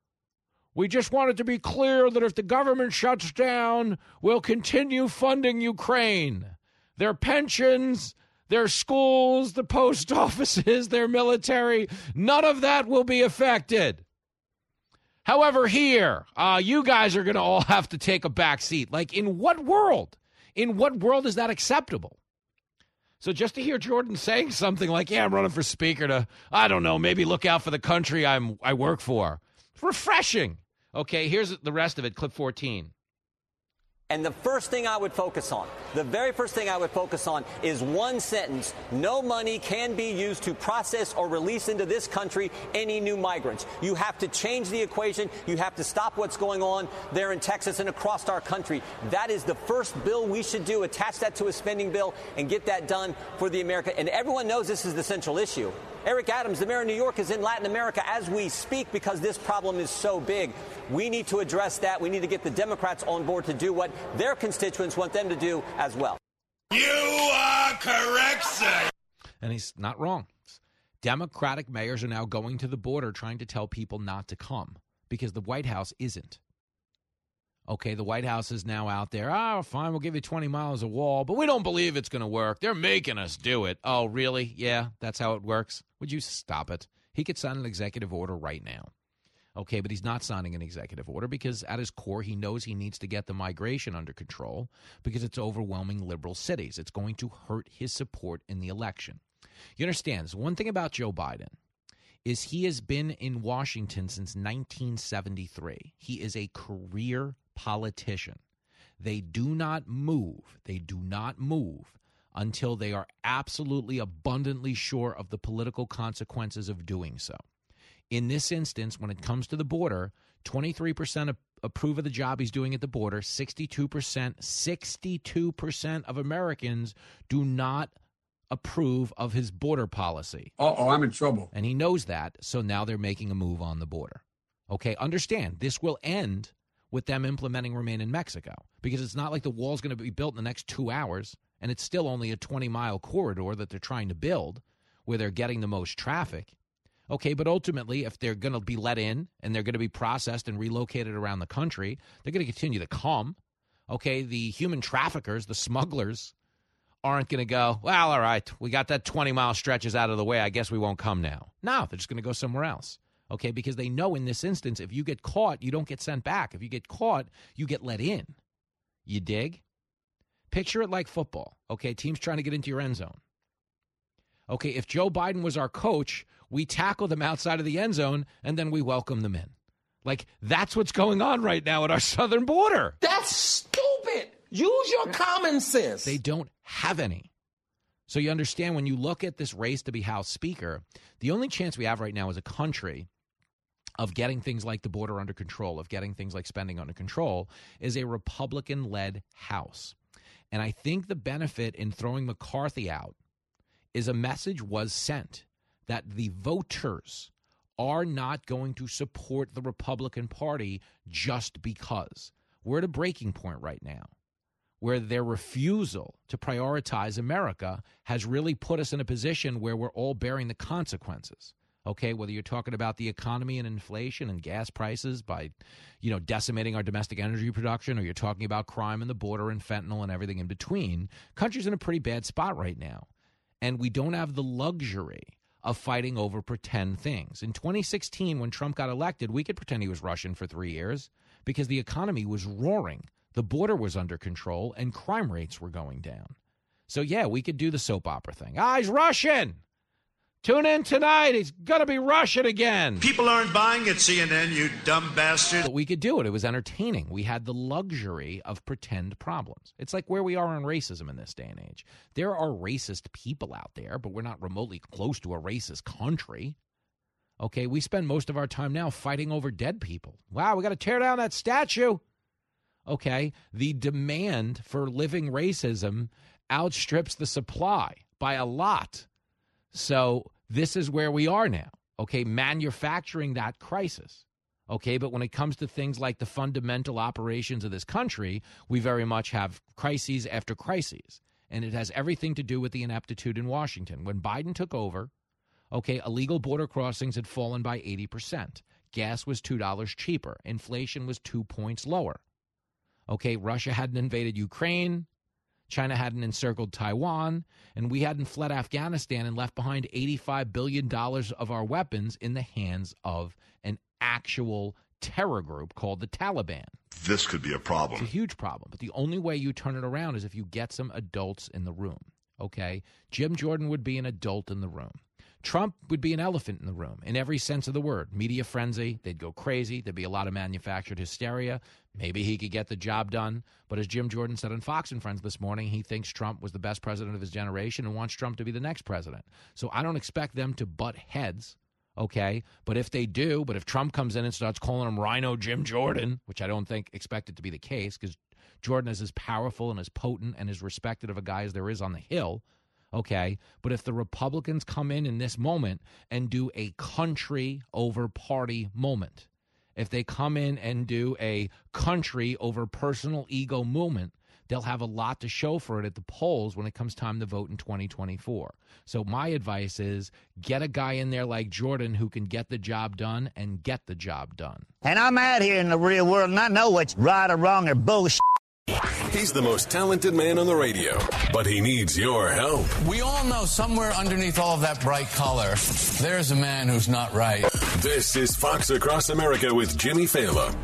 we just wanted to be clear that if the government shuts down, we'll continue funding Ukraine. Their pensions, their schools, the post offices, their military, none of that will be affected. However, here, you guys are going to all have to take a back seat. Like, in what world? In what world is that acceptable? So just to hear Jordan saying something like, yeah, I'm running for speaker to, I don't know, maybe look out for the country I work for. It's refreshing. Okay, here's the rest of it, clip 14. And the first thing I would focus on, the very first thing I would focus on is one sentence: no money can be used to process or release into this country any new migrants. You have to change the equation. You have to stop what's going on there in Texas and across our country. That is the first bill we should do. Attach that to a spending bill and get that done for the America. And everyone knows this is the central issue. Eric Adams, the mayor of New York, is in Latin America as we speak because this problem is so big. We need to address that. We need to get the Democrats on board to do what their constituents want them to do as well. You are correct, sir. And he's not wrong. Democratic mayors are now going to the border trying to tell people not to come because the White House isn't. Okay, the White House is now out there. Oh, fine, we'll give you 20 miles of wall, but we don't believe it's going to work. They're making us do it. Oh, really? Yeah, that's how it works. Would you stop it? He could sign an executive order right now. Okay, but he's not signing an executive order because at his core, he knows he needs to get the migration under control because it's overwhelming liberal cities. It's going to hurt his support in the election. You understand, so one thing about Joe Biden is he has been in Washington since 1973. He is a career politician. They do not move. They do not move until they are absolutely abundantly sure of the political consequences of doing so. In this instance, when it comes to the border, 23% approve of the job he's doing at the border. 62% of Americans do not approve of his border policy. Uh-oh, I'm in trouble. And he knows that, so now they're making a move on the border. Okay, understand, this will end with them implementing Remain in Mexico because it's not like the wall's going to be built in the next 2 hours, and it's still only a 20-mile corridor that they're trying to build where they're getting the most traffic. Okay, but ultimately, if they're going to be let in and they're going to be processed and relocated around the country, they're going to continue to come. Okay, the human traffickers, the smugglers, aren't going to go, well, all right, we got that 20-mile stretches out of the way. I guess we won't come now. No, they're just going to go somewhere else. Okay, because they know in this instance, if you get caught, you don't get sent back. If you get caught, you get let in. You dig? Picture it like football. Okay, teams trying to get into your end zone. Okay, if Joe Biden was our coach, we tackle them outside of the end zone, and then we welcome them in. Like, that's what's going on right now at our southern border. That's stupid. Use your common sense. They don't have any. So you understand, when you look at this race to be House Speaker, the only chance we have right now as a country of getting things like the border under control, of getting things like spending under control, is a Republican-led House. And I think the benefit in throwing McCarthy out is a message was sent that the voters are not going to support the Republican Party just because. We're at a breaking point right now where their refusal to prioritize America has really put us in a position where we're all bearing the consequences. Okay, whether you're talking about the economy and inflation and gas prices by, decimating our domestic energy production, or you're talking about crime and the border and fentanyl and everything in between, country's in a pretty bad spot right now. And we don't have the luxury of fighting over pretend things. In 2016, when Trump got elected, we could pretend he was Russian for 3 years because the economy was roaring. The border was under control and crime rates were going down. So, yeah, we could do the soap opera thing. He's Russian. Tune in tonight. He's going to be Russian again. People aren't buying it, CNN, you dumb bastard. But we could do it. It was entertaining. We had the luxury of pretend problems. It's like where we are on racism in this day and age. There are racist people out there, but we're not remotely close to a racist country. Okay, we spend most of our time now fighting over dead people. Wow, we got to tear down that statue. Okay, the demand for living racism outstrips the supply by a lot. So this is where we are now, okay, manufacturing that crisis, okay? But when it comes to things like the fundamental operations of this country, we very much have crises after crises, and it has everything to do with the ineptitude in Washington. When Biden took over, okay, illegal border crossings had fallen by 80%. Gas was $2 cheaper. Inflation was 2 points lower. Okay, Russia hadn't invaded Ukraine. China hadn't encircled Taiwan, and we hadn't fled Afghanistan and left behind $85 billion of our weapons in the hands of an actual terror group called the Taliban. This could be a problem. It's a huge problem, but the only way you turn it around is if you get some adults in the room, okay? Jim Jordan would be an adult in the room. Trump would be an elephant in the room in every sense of the word. Media frenzy, they'd go crazy. There'd be a lot of manufactured hysteria. Maybe he could get the job done. But as Jim Jordan said on Fox and Friends this morning, he thinks Trump was the best president of his generation and wants Trump to be the next president. So I don't expect them to butt heads, okay? But if they do, but if Trump comes in and starts calling him Rhino Jim Jordan, which I don't think expect it to be the case because Jordan is as powerful and as potent and as respected of a guy as there is on the Hill, okay, but if the Republicans come in this moment and do a country over party moment, if they come in and do a country over personal ego movement, they'll have a lot to show for it at the polls when it comes time to vote in 2024. So my advice is get a guy in there like Jordan who can get the job done and get the job done. And I'm out here in the real world and I know what's right or wrong or bullshit. He's the most talented man on the radio, but he needs your help. We all know somewhere underneath all of that bright color, there's a man who's not right. This is Fox Across America with Jimmy Fallon.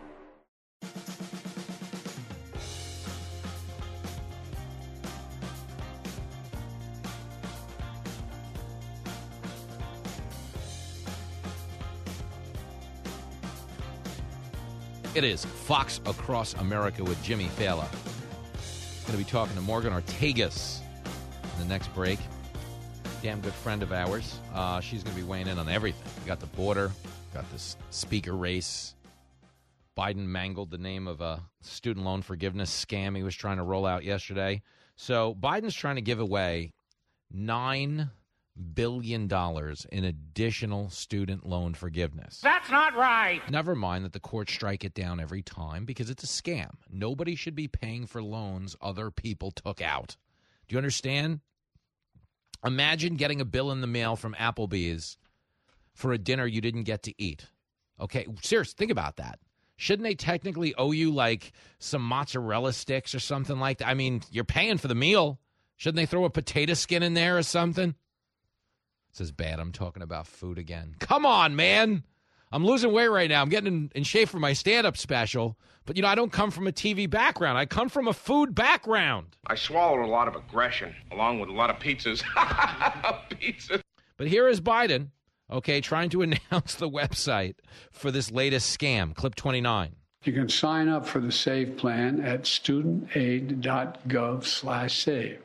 It is Fox Across America with Jimmy Fallon. Going to be talking to Morgan Ortagus in the next break. Damn good friend of ours. She's going to be weighing in on everything. We got the border, got this speaker race. Biden mangled the name of a student loan forgiveness scam he was trying to roll out yesterday. So Biden's trying to give away $9 billion in additional student loan forgiveness. That's not right. Never mind that the courts strike it down every time because it's a scam. Nobody should be paying for loans other people took out. Do you understand? Imagine getting a bill in the mail from Applebee's for a dinner you didn't get to eat. Okay, seriously, think about that. Shouldn't they technically owe you like some mozzarella sticks or something like that? I mean, you're paying for the meal. Shouldn't they throw a potato skin in there or something? This is bad. I'm talking about food again. Come on, man. I'm losing weight right now. I'm getting in shape for my stand-up special. But, you know, I don't come from a TV background. I come from a food background. I swallowed a lot of aggression, along with a lot of pizzas. Pizza. But here is Biden, okay, trying to announce the website for this latest scam, Clip 29. You can sign up for the SAVE plan at studentaid.gov/save.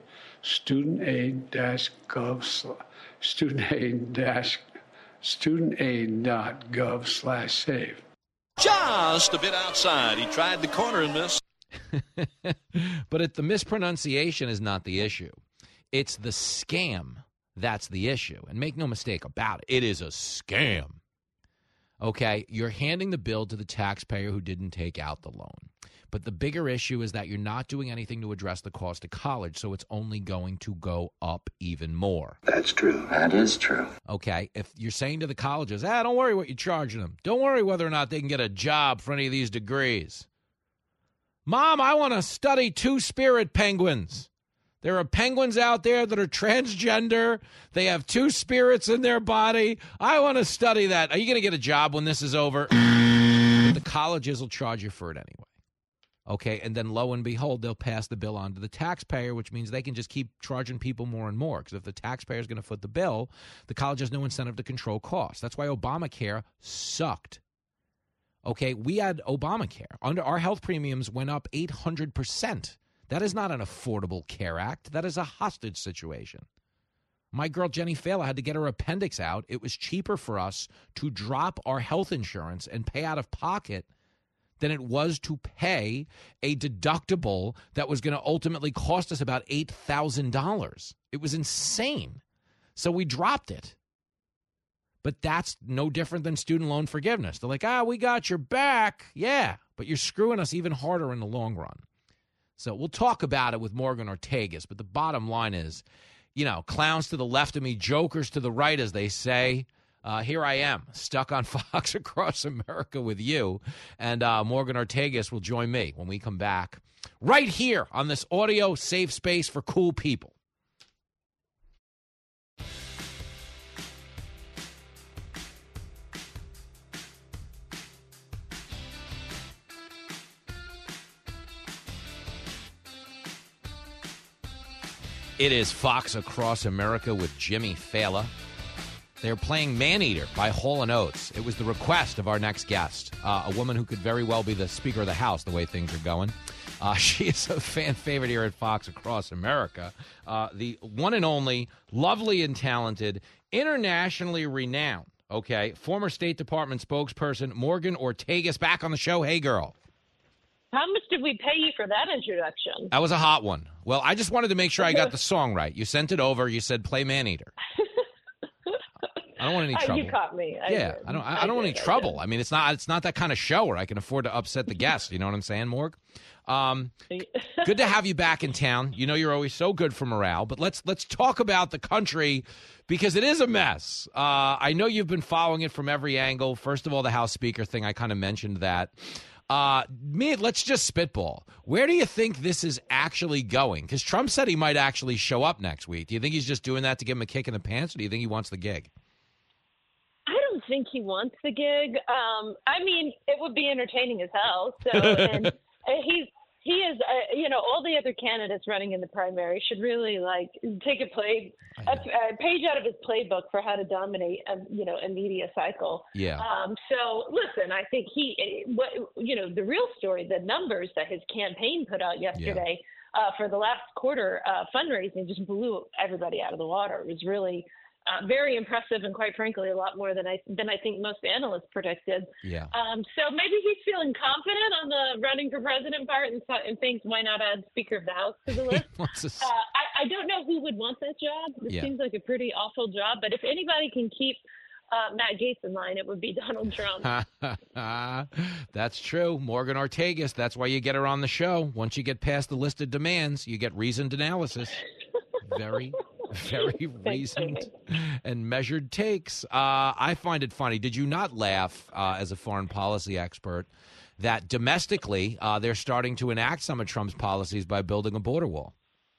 studentaid.gov/save. Just a bit outside. He tried the corner and missed. But the mispronunciation is not the issue. It's the scam that's the issue. And make no mistake about it. It is a scam. Okay, you're handing the bill to the taxpayer who didn't take out the loan. But the bigger issue is that you're not doing anything to address the cost of college, so it's only going to go up even more. That's true. That is true. Okay, if you're saying to the colleges, don't worry what you're charging them. Don't worry whether or not they can get a job for any of these degrees. Mom, I want to study two-spirit penguins. There are penguins out there that are transgender. They have two spirits in their body. I want to study that. Are you going to get a job when this is over? But the colleges will charge you for it anyway. Okay, and then lo and behold, they'll pass the bill on to the taxpayer, which means they can just keep charging people more and more. Because if the taxpayer is going to foot the bill, the college has no incentive to control costs. That's why Obamacare sucked. Okay, we had Obamacare. Under our health premiums went up 800%. That is not an Affordable Care Act. That is a hostage situation. My girl Jenny Fela had to get her appendix out. It was cheaper for us to drop our health insurance and pay out of pocket than it was to pay a deductible that was going to ultimately cost us about $8,000. It was insane. So we dropped it. But that's no different than student loan forgiveness. They're like, we got your back. Yeah, but you're screwing us even harder in the long run. So we'll talk about it with Morgan Ortagus. But the bottom line is, clowns to the left of me, jokers to the right, as they say. Here I am, stuck on Fox Across America with you. And Morgan Ortagus will join me when we come back right here on this audio safe space for cool people. It is Fox Across America with Jimmy Fallon. They're playing Maneater by Hall & Oates. It was the request of our next guest, a woman who could very well be the Speaker of the House, the way things are going. She is a fan favorite here at Fox Across America. The one and only, lovely and talented, internationally renowned, former State Department spokesperson Morgan Ortagus, back on the show. Hey, girl. How much did we pay you for that introduction? That was a hot one. Well, I just wanted to make sure I got the song right. You sent it over. You said play Maneater. I don't want any trouble. You caught me. I don't want any trouble. I mean, it's not that kind of show where I can afford to upset the guests. You know what I'm saying, Morg? Good to have you back in town. You're always so good for morale. But let's talk about the country because it is a mess. I know you've been following it from every angle. First of all, the House Speaker thing, I kind of mentioned that. Let's just spitball. Where do you think this is actually going? Because Trump said he might actually show up next week. Do you think he's just doing that to give him a kick in the pants, or do you think he wants the gig? I don't think he wants the gig. I mean, it would be entertaining as hell. So, and he is, all the other candidates running in the primary should really take a page out of his playbook for how to dominate, a media cycle. Yeah. So listen, I think the real story, the numbers that his campaign put out yesterday for the last quarter fundraising just blew everybody out of the water. It was really very impressive, and quite frankly, a lot more than I think most analysts predicted. Yeah. So maybe he's feeling confident on the running for president part and thinks, why not add Speaker of the House to the list? I don't know who would want that job. It seems like a pretty awful job, but if anybody can keep Matt Gaetz in line, it would be Donald Trump. That's true. Morgan Ortagus, that's why you get her on the show. Once you get past the listed demands, you get reasoned analysis. Very reasoned and measured takes. I find it funny. Did you not laugh as a foreign policy expert that domestically they're starting to enact some of Trump's policies by building a border wall?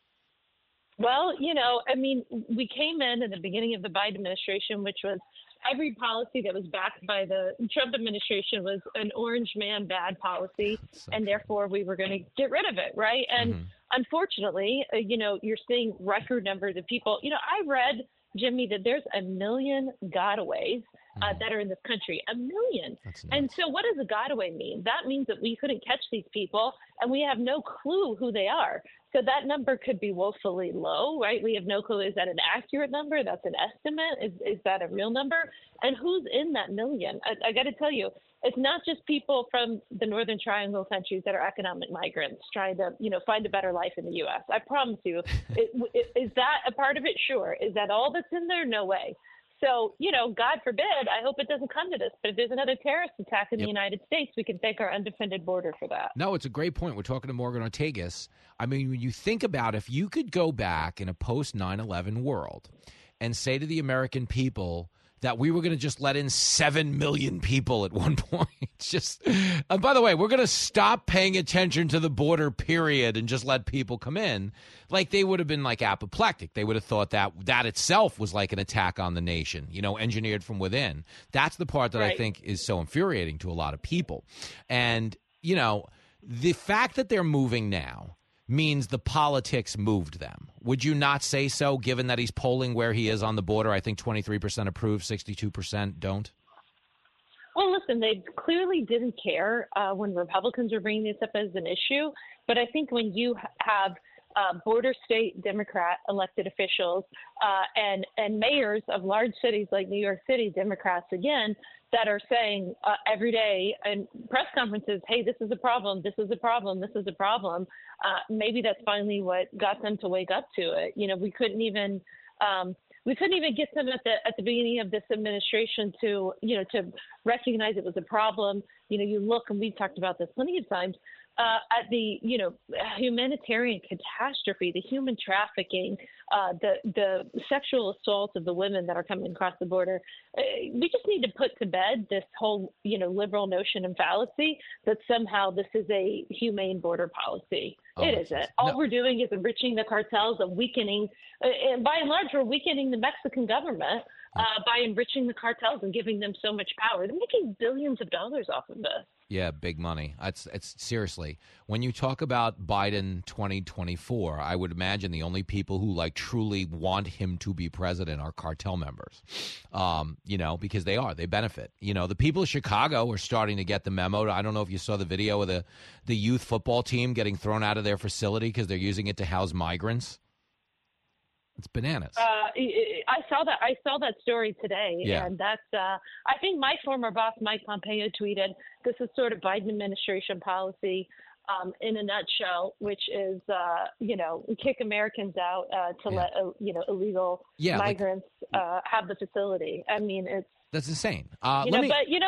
Well, we came in the beginning of the Biden administration, which was every policy that was backed by the Trump administration was an orange man bad policy, and therefore we were going to get rid of it, right? And unfortunately, you're seeing record numbers of people. I read, Jimmy, that there's 1 million gotaways that are in this country. 1 million. And so what does a gotaway mean? That means that we couldn't catch these people, and we have no clue who they are. So that number could be woefully low, right? We have no clue. Is that an accurate number? That's an estimate. Is that a real number? And who's in that million? I got to tell you, it's not just people from the Northern Triangle countries that are economic migrants trying to, find a better life in the U.S. I promise you. Is that a part of it? Sure. Is that all that's in there? No way. So, God forbid, I hope it doesn't come to this. But if there's another terrorist attack in the United States, we can thank our undefended border for that. No, it's a great point. We're talking to Morgan Ortagus. I mean, when you think about if you could go back in a post 9/11 world and say to the American people that we were going to just let in 7 million people at one point. Just, and by the way, we're going to stop paying attention to the border, period, and just let people come in. Like, they would have been like apoplectic. They would have thought that that itself was like an attack on the nation, you know, engineered from within. That's the part that I think is so infuriating to a lot of people. And, you know, the fact that they're moving now means the politics moved them. Would you not say so, given that he's polling where he is on the border? I think 23% approve, 62% don't. Well, listen, they clearly didn't care when Republicans were bringing this up as an issue. But I think when you have border state Democrat elected officials and mayors of large cities like New York City, Democrats again, that are saying every day in press conferences, hey, this is a problem, this is a problem, this is a problem. Maybe that's finally what got them to wake up to it. You know, we couldn't even get them at the beginning of this administration to recognize it was a problem. You know, you look, and we've talked about this plenty of times, at the, humanitarian catastrophe, the human trafficking, the sexual assault of the women that are coming across the border. We just need to put to bed this whole, liberal notion and fallacy that somehow this is a humane border policy. It isn't. All we're doing is enriching the cartels and weakening, and by and large, we're weakening the Mexican government by enriching the cartels and giving them so much power. They're making billions of dollars off of this. Yeah, big money. It's seriously, when you talk about Biden 2024, I would imagine the only people who truly want him to be president are cartel members, because they benefit. The people of Chicago are starting to get the memo. I don't know if you saw the video of the youth football team getting thrown out of their facility because they're using it to house migrants. It's bananas. I saw that story today, yeah. And that's. I think my former boss, Mike Pompeo, tweeted, "This is sort of Biden administration policy in a nutshell, which is, kick Americans out to let illegal migrants have the facility." I mean, that's insane. Until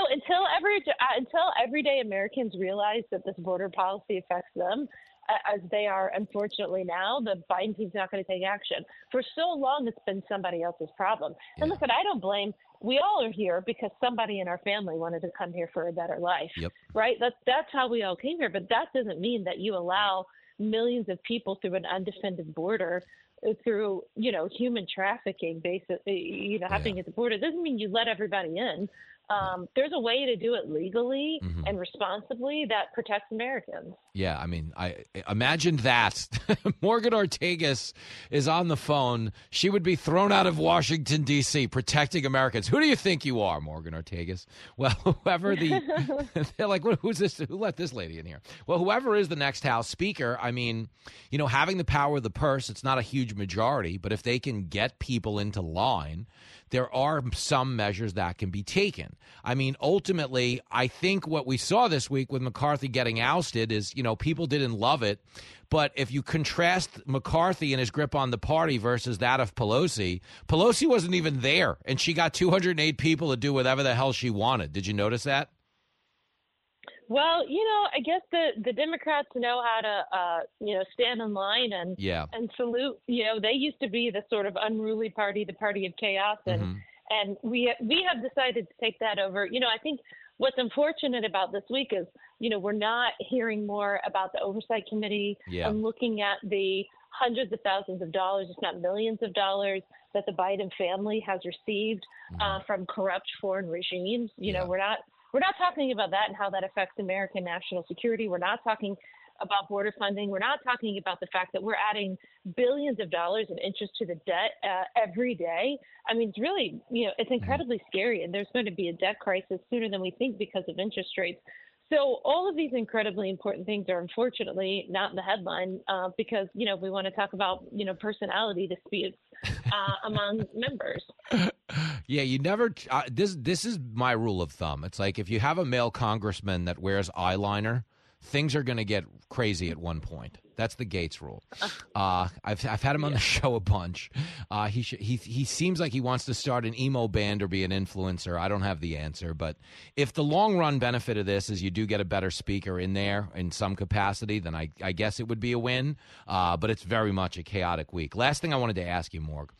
everyday Americans realize that this border policy affects them, as they are unfortunately now, the Biden team's not going to take action. For so long, it's been somebody else's problem. And listen, I don't blame. We all are here because somebody in our family wanted to come here for a better life, right? That's how we all came here. But that doesn't mean that you allow millions of people through an undefended border, through human trafficking, basically, happening at the border. It doesn't mean you let everybody in. There's a way to do it legally and responsibly that protects Americans. Yeah, I mean, I imagine that. Morgan Ortagus is on the phone. She would be thrown out of Washington, D.C., protecting Americans. Who do you think you are, Morgan Ortagus? Well, whoever they're like, who's this? Who let this lady in here? Well, whoever is the next House Speaker, I mean, having the power of the purse, it's not a huge majority, but if they can get people into line, there are some measures that can be taken. I mean, ultimately, I think what we saw this week with McCarthy getting ousted is, people didn't love it. But if you contrast McCarthy and his grip on the party versus that of Pelosi wasn't even there, and she got 208 people to do whatever the hell she wanted. Did you notice that? Well, I guess the Democrats know how to, stand in line and salute. They used to be the sort of unruly party, the party of chaos, and we have decided to take that over. I think what's unfortunate about this week is, we're not hearing more about the Oversight Committee and looking at the hundreds of thousands of dollars, if not millions of dollars, that the Biden family has received from corrupt foreign regimes. We're not talking about that and how that affects American national security. We're not talking about border funding. We're not talking about the fact that we're adding billions of dollars in interest to the debt every day. I mean, it's really, it's incredibly scary, and there's going to be a debt crisis sooner than we think because of interest rates. So all of these incredibly important things are unfortunately not in the headline because, we want to talk about, personality disputes among members. Yeah, you never this is my rule of thumb. It's like if you have a male congressman that wears eyeliner, things are going to get crazy at one point. That's the Gates rule. I've had him on the show a bunch. He seems like he wants to start an emo band or be an influencer. I don't have the answer, but if the long run benefit of this is you do get a better speaker in there in some capacity, then I guess it would be a win. But it's very much a chaotic week. Last thing I wanted to ask you, Morg.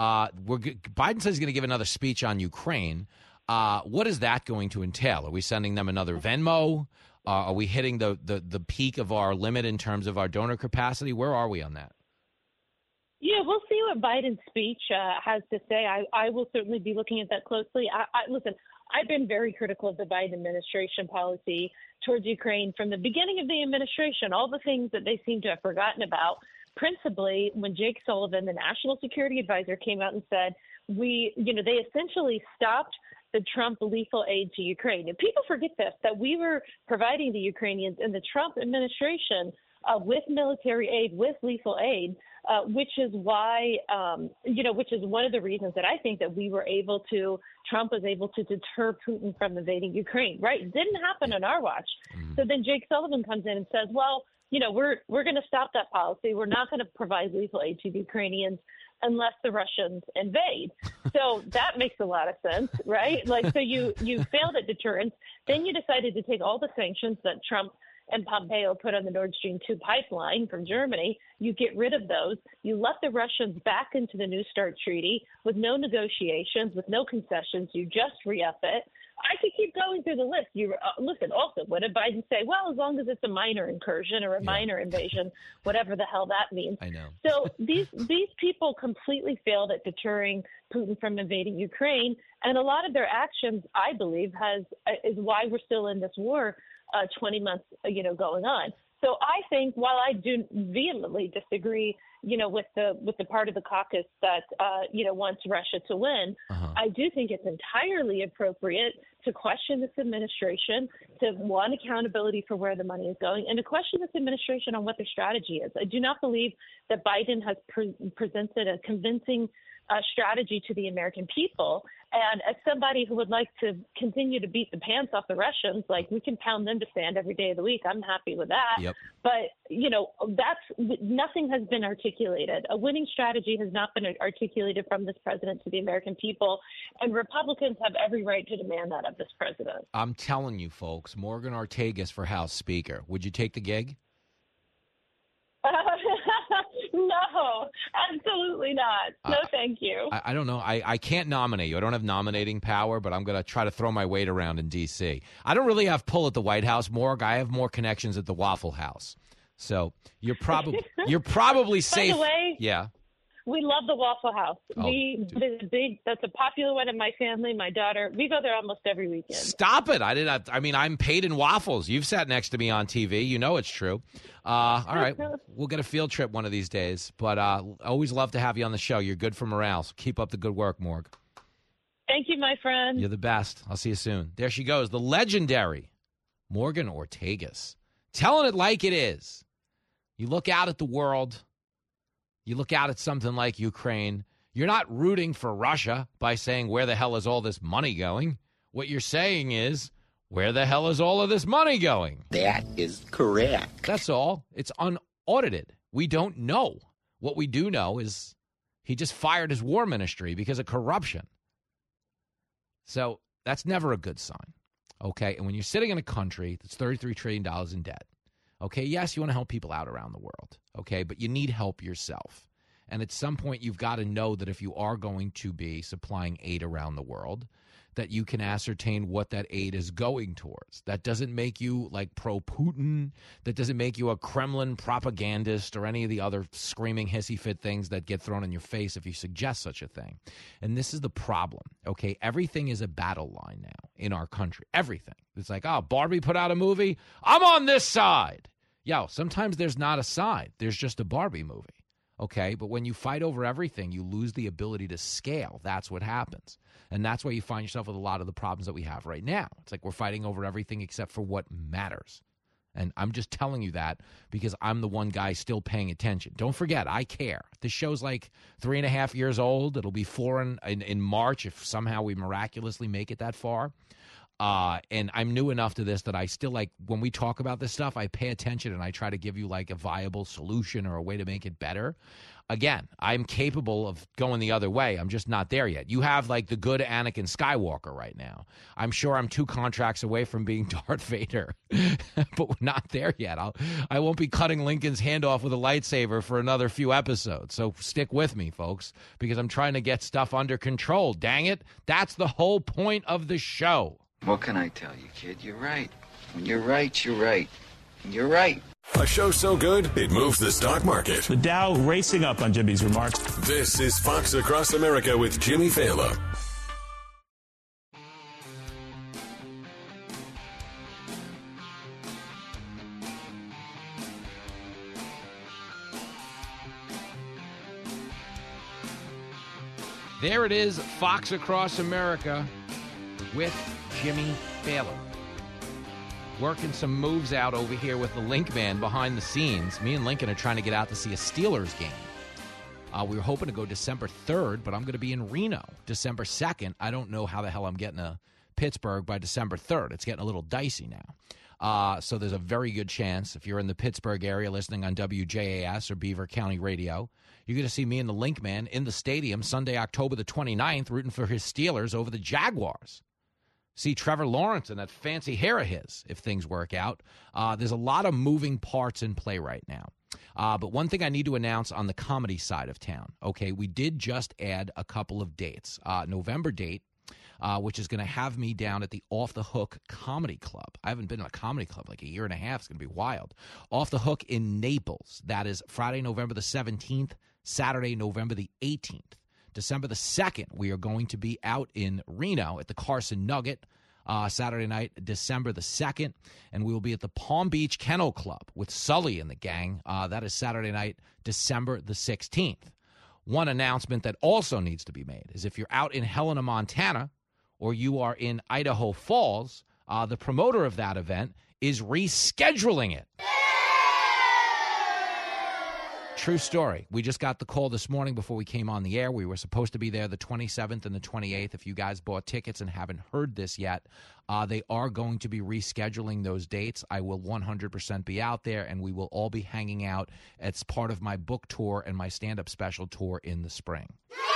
Biden says he's going to give another speech on Ukraine. What is that going to entail? Are we sending them another Venmo? Are we hitting the peak of our limit in terms of our donor capacity? Where are we on that? Yeah, we'll see what Biden's speech has to say. I will certainly be looking at that closely. Listen, I've been very critical of the Biden administration policy towards Ukraine from the beginning of the administration, all the things that they seem to have forgotten about, principally when Jake Sullivan, the national security advisor, came out and said, they essentially stopped the Trump lethal aid to Ukraine. And people forget this, that we were providing the Ukrainians in the Trump administration with military aid, with lethal aid, which is why, which is one of the reasons that I think that Trump was able to deter Putin from invading Ukraine, right? It didn't happen on our watch. So then Jake Sullivan comes in and says, well, we're going to stop that policy. We're not going to provide lethal aid to the Ukrainians unless the Russians invade. So that makes a lot of sense, right? So you failed at deterrence. Then you decided to take all the sanctions that Trump and Pompeo put on the Nord Stream 2 pipeline from Germany. You get rid of those. You let the Russians back into the New START treaty with no negotiations, with no concessions. You just re-up it. I could keep going through the list. Listen, also, what did Biden say? Well, as long as it's a minor incursion or a minor invasion, whatever the hell that means. I know. So these people completely failed at deterring Putin from invading Ukraine, and a lot of their actions, I believe, is why we're still in this war 20 months, going on. So I think while I do vehemently disagree, with the part of the caucus that, wants Russia to win, I do think it's entirely appropriate to question this administration, to want accountability for where the money is going, and to question this administration on what their strategy is. I do not believe that Biden has presented a convincing strategy to the American people. And as somebody who would like to continue to beat the pants off the Russians, we can pound them to sand every day of the week. I'm happy with that. Yep. But, nothing has been articulated. A winning strategy has not been articulated from this president to the American people. And Republicans have every right to demand that of this president. I'm telling you, folks, Morgan Ortagus for House Speaker. Would you take the gig? No, absolutely not. No, thank you. I don't know. I can't nominate you. I don't have nominating power, but I'm going to try to throw my weight around in D.C. I don't really have pull at the White House, Morg. I have more connections at the Waffle House. So you're probably safe. By the way, yeah. We love the Waffle House. Oh, that's a popular one in my family. My daughter, we go there almost every weekend. Stop it. I'm paid in waffles. You've sat next to me on TV. You know it's true. All right. We'll get a field trip one of these days. But always love to have you on the show. You're good for morale. So keep up the good work, Morg. Thank you, my friend. You're the best. I'll see you soon. There she goes, the legendary Morgan Ortagus. Telling it like it is. You look out at the world. You look out at something like Ukraine, you're not rooting for Russia by saying, where the hell is all this money going? What you're saying is, where the hell is all of this money going? That is correct. That's all. It's unaudited. We don't know. What we do know is he just fired his war ministry because of corruption. So that's never a good sign. Okay? And when you're sitting in a country that's $33 trillion in debt, okay, yes, you want to help people out around the world, okay, but you need help yourself. And at some point, you've got to know that if you are going to be supplying aid around the world, that you can ascertain what that aid is going towards. That doesn't make you like pro-Putin. That doesn't make you a Kremlin propagandist or any of the other screaming hissy fit things that get thrown in your face if you suggest such a thing. And this is the problem, okay? Everything is a battle line now in our country. Everything. It's like, oh, Barbie put out a movie. I'm on this side. Yo, sometimes there's not a side. There's just a Barbie movie. Okay, but when you fight over everything, you lose the ability to scale. That's what happens. And that's why you find yourself with a lot of the problems that we have right now. It's like we're fighting over everything except for what matters. And I'm just telling you that because I'm the one guy still paying attention. Don't forget, I care. This show's like 3.5 years old. It'll be 4 in March if somehow we miraculously make it that far. And I'm new enough to this that I still, like, when we talk about this stuff, I pay attention and I try to give you, like, a viable solution or a way to make it better. Again, I'm capable of going the other way. I'm just not there yet. You have, like, the good Anakin Skywalker right now. I'm sure I'm 2 contracts away from being Darth Vader, but we're not there yet. I won't be cutting Lincoln's hand off with a lightsaber for another few episodes. So stick with me, folks, because I'm trying to get stuff under control. Dang it. That's the whole point of the show. What can I tell you, kid? You're right. When you're right, you're right. You're right. A show so good, it moves the stock market. The Dow racing up on Jimmy's remarks. This is Fox Across America with Jimmy Fallon. There it is, Fox Across America with Jimmy Fallon. Working some moves out over here with the Link Man behind the scenes. Me and Lincoln are trying to get out to see a Steelers game. We were hoping to go December 3rd, but I'm going to be in Reno December 2nd. I don't know how the hell I'm getting to Pittsburgh by December 3rd. It's getting a little dicey now. So there's a very good chance, if you're in the Pittsburgh area listening on WJAS or Beaver County Radio, you're going to see me and the Link Man in the stadium Sunday, October the 29th, rooting for his Steelers over the Jaguars. See Trevor Lawrence and that fancy hair of his, if things work out. There's a lot of moving parts in play right now. But one thing I need to announce on the comedy side of town. Okay, we did just add a couple of dates. November date, which is going to have me down at the Off the Hook Comedy Club. I haven't been in a comedy club like a year and a half. It's going to be wild. Off the Hook in Naples. That is Friday, November the 17th, Saturday, November the 18th. December the 2nd, we are going to be out in Reno at the Carson Nugget, Saturday night, December the 2nd. And we will be at the Palm Beach Kennel Club with Sully and the gang. That is Saturday night, December the 16th. One announcement that also needs to be made is if you're out in Helena, Montana, or you are in Idaho Falls, the promoter of that event is rescheduling it. True story. We just got the call this morning before we came on the air. We were supposed to be there the 27th and the 28th. If you guys bought tickets and haven't heard this yet, they are going to be rescheduling those dates. I will 100% be out there, and we will all be hanging out as part of my book tour and my stand-up special tour in the spring.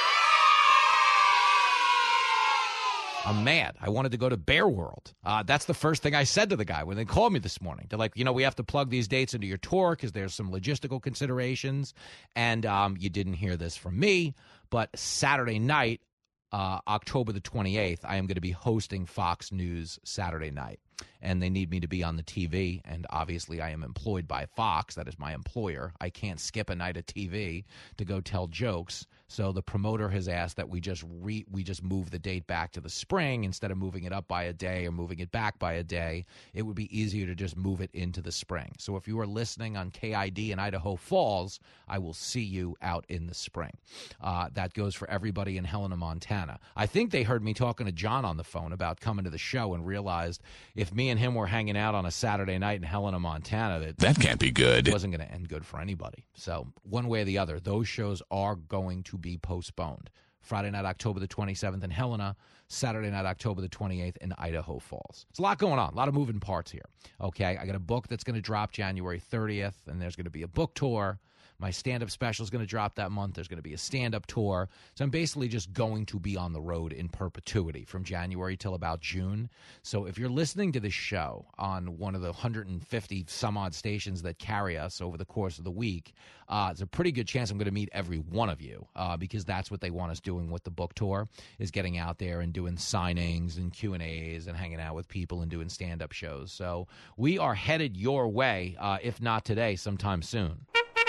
I'm mad. I wanted to go to Bear World. That's the first thing I said to the guy when they called me this morning. They're like, we have to plug these dates into your tour because there's some logistical considerations. And you didn't hear this from me, but Saturday night, October the 28th, I am going to be hosting Fox News Saturday night. And they need me to be on the TV, and obviously I am employed by Fox. That is my employer. I can't skip a night of TV to go tell jokes. So the promoter has asked that we just move the date back to the spring instead of moving it up by a day or moving it back by a day. It would be easier to just move it into the spring. So if you are listening on KID in Idaho Falls, I will see you out in the spring. That goes for everybody in Helena, Montana. I think they heard me talking to John on the phone about coming to the show and realized if me and him were hanging out on a Saturday night in Helena, Montana, that can't be good. It wasn't going to end good for anybody. So one way or the other, those shows are going to be postponed. Friday night, October the 27th in Helena, Saturday night, October the 28th in Idaho Falls. There's a lot going on, a lot of moving parts here. Okay, I got a book that's going to drop January 30th, and there's going to be a book tour. My stand-up special is going to drop that month. There's going to be a stand-up tour. So I'm basically just going to be on the road in perpetuity from January till about June. So if you're listening to this show on one of the 150 some odd stations that carry us over the course of the week, it's a pretty good chance I'm going to meet every one of you because that's what they want us doing with the book tour, is getting out there and doing signings and Q&As and hanging out with people and doing stand-up shows. So we are headed your way, if not today, sometime soon.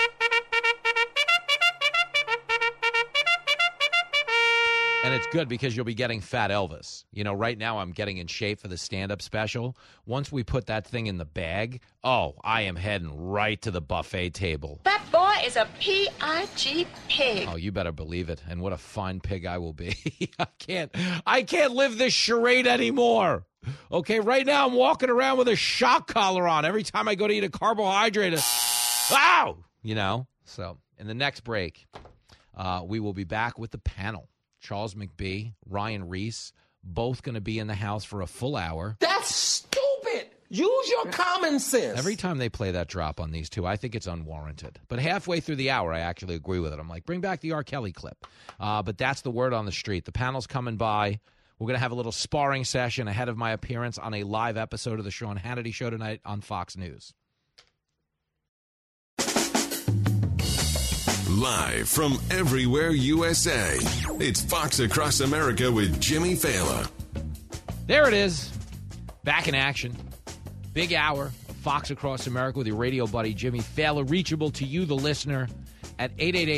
And it's good because you'll be getting Fat Elvis. Right now I'm getting in shape for the stand-up special. Once we put that thing in the bag, I am heading right to the buffet table. That boy is a P-I-G pig. Oh, you better believe it. And what a fine pig I will be. I can't live this charade anymore. Okay, right now I'm walking around with a shock collar on every time I go to eat a carbohydrate. Ow! So in the next break, we will be back with the panel. Charles McBee, Ryan Reese, both going to be in the House for a full hour. That's stupid. Use your common sense. Every time they play that drop on these two, I think it's unwarranted. But halfway through the hour, I actually agree with it. I'm like, bring back the R. Kelly clip. But that's the word on the street. The panel's coming by. We're going to have a little sparring session ahead of my appearance on a live episode of the Sean Hannity Show tonight on Fox News. Live from everywhere USA, it's Fox Across America with Jimmy Fallon. There it is. Back in action. Big hour of Fox Across America with your radio buddy Jimmy Fallon. Reachable to you, the listener, at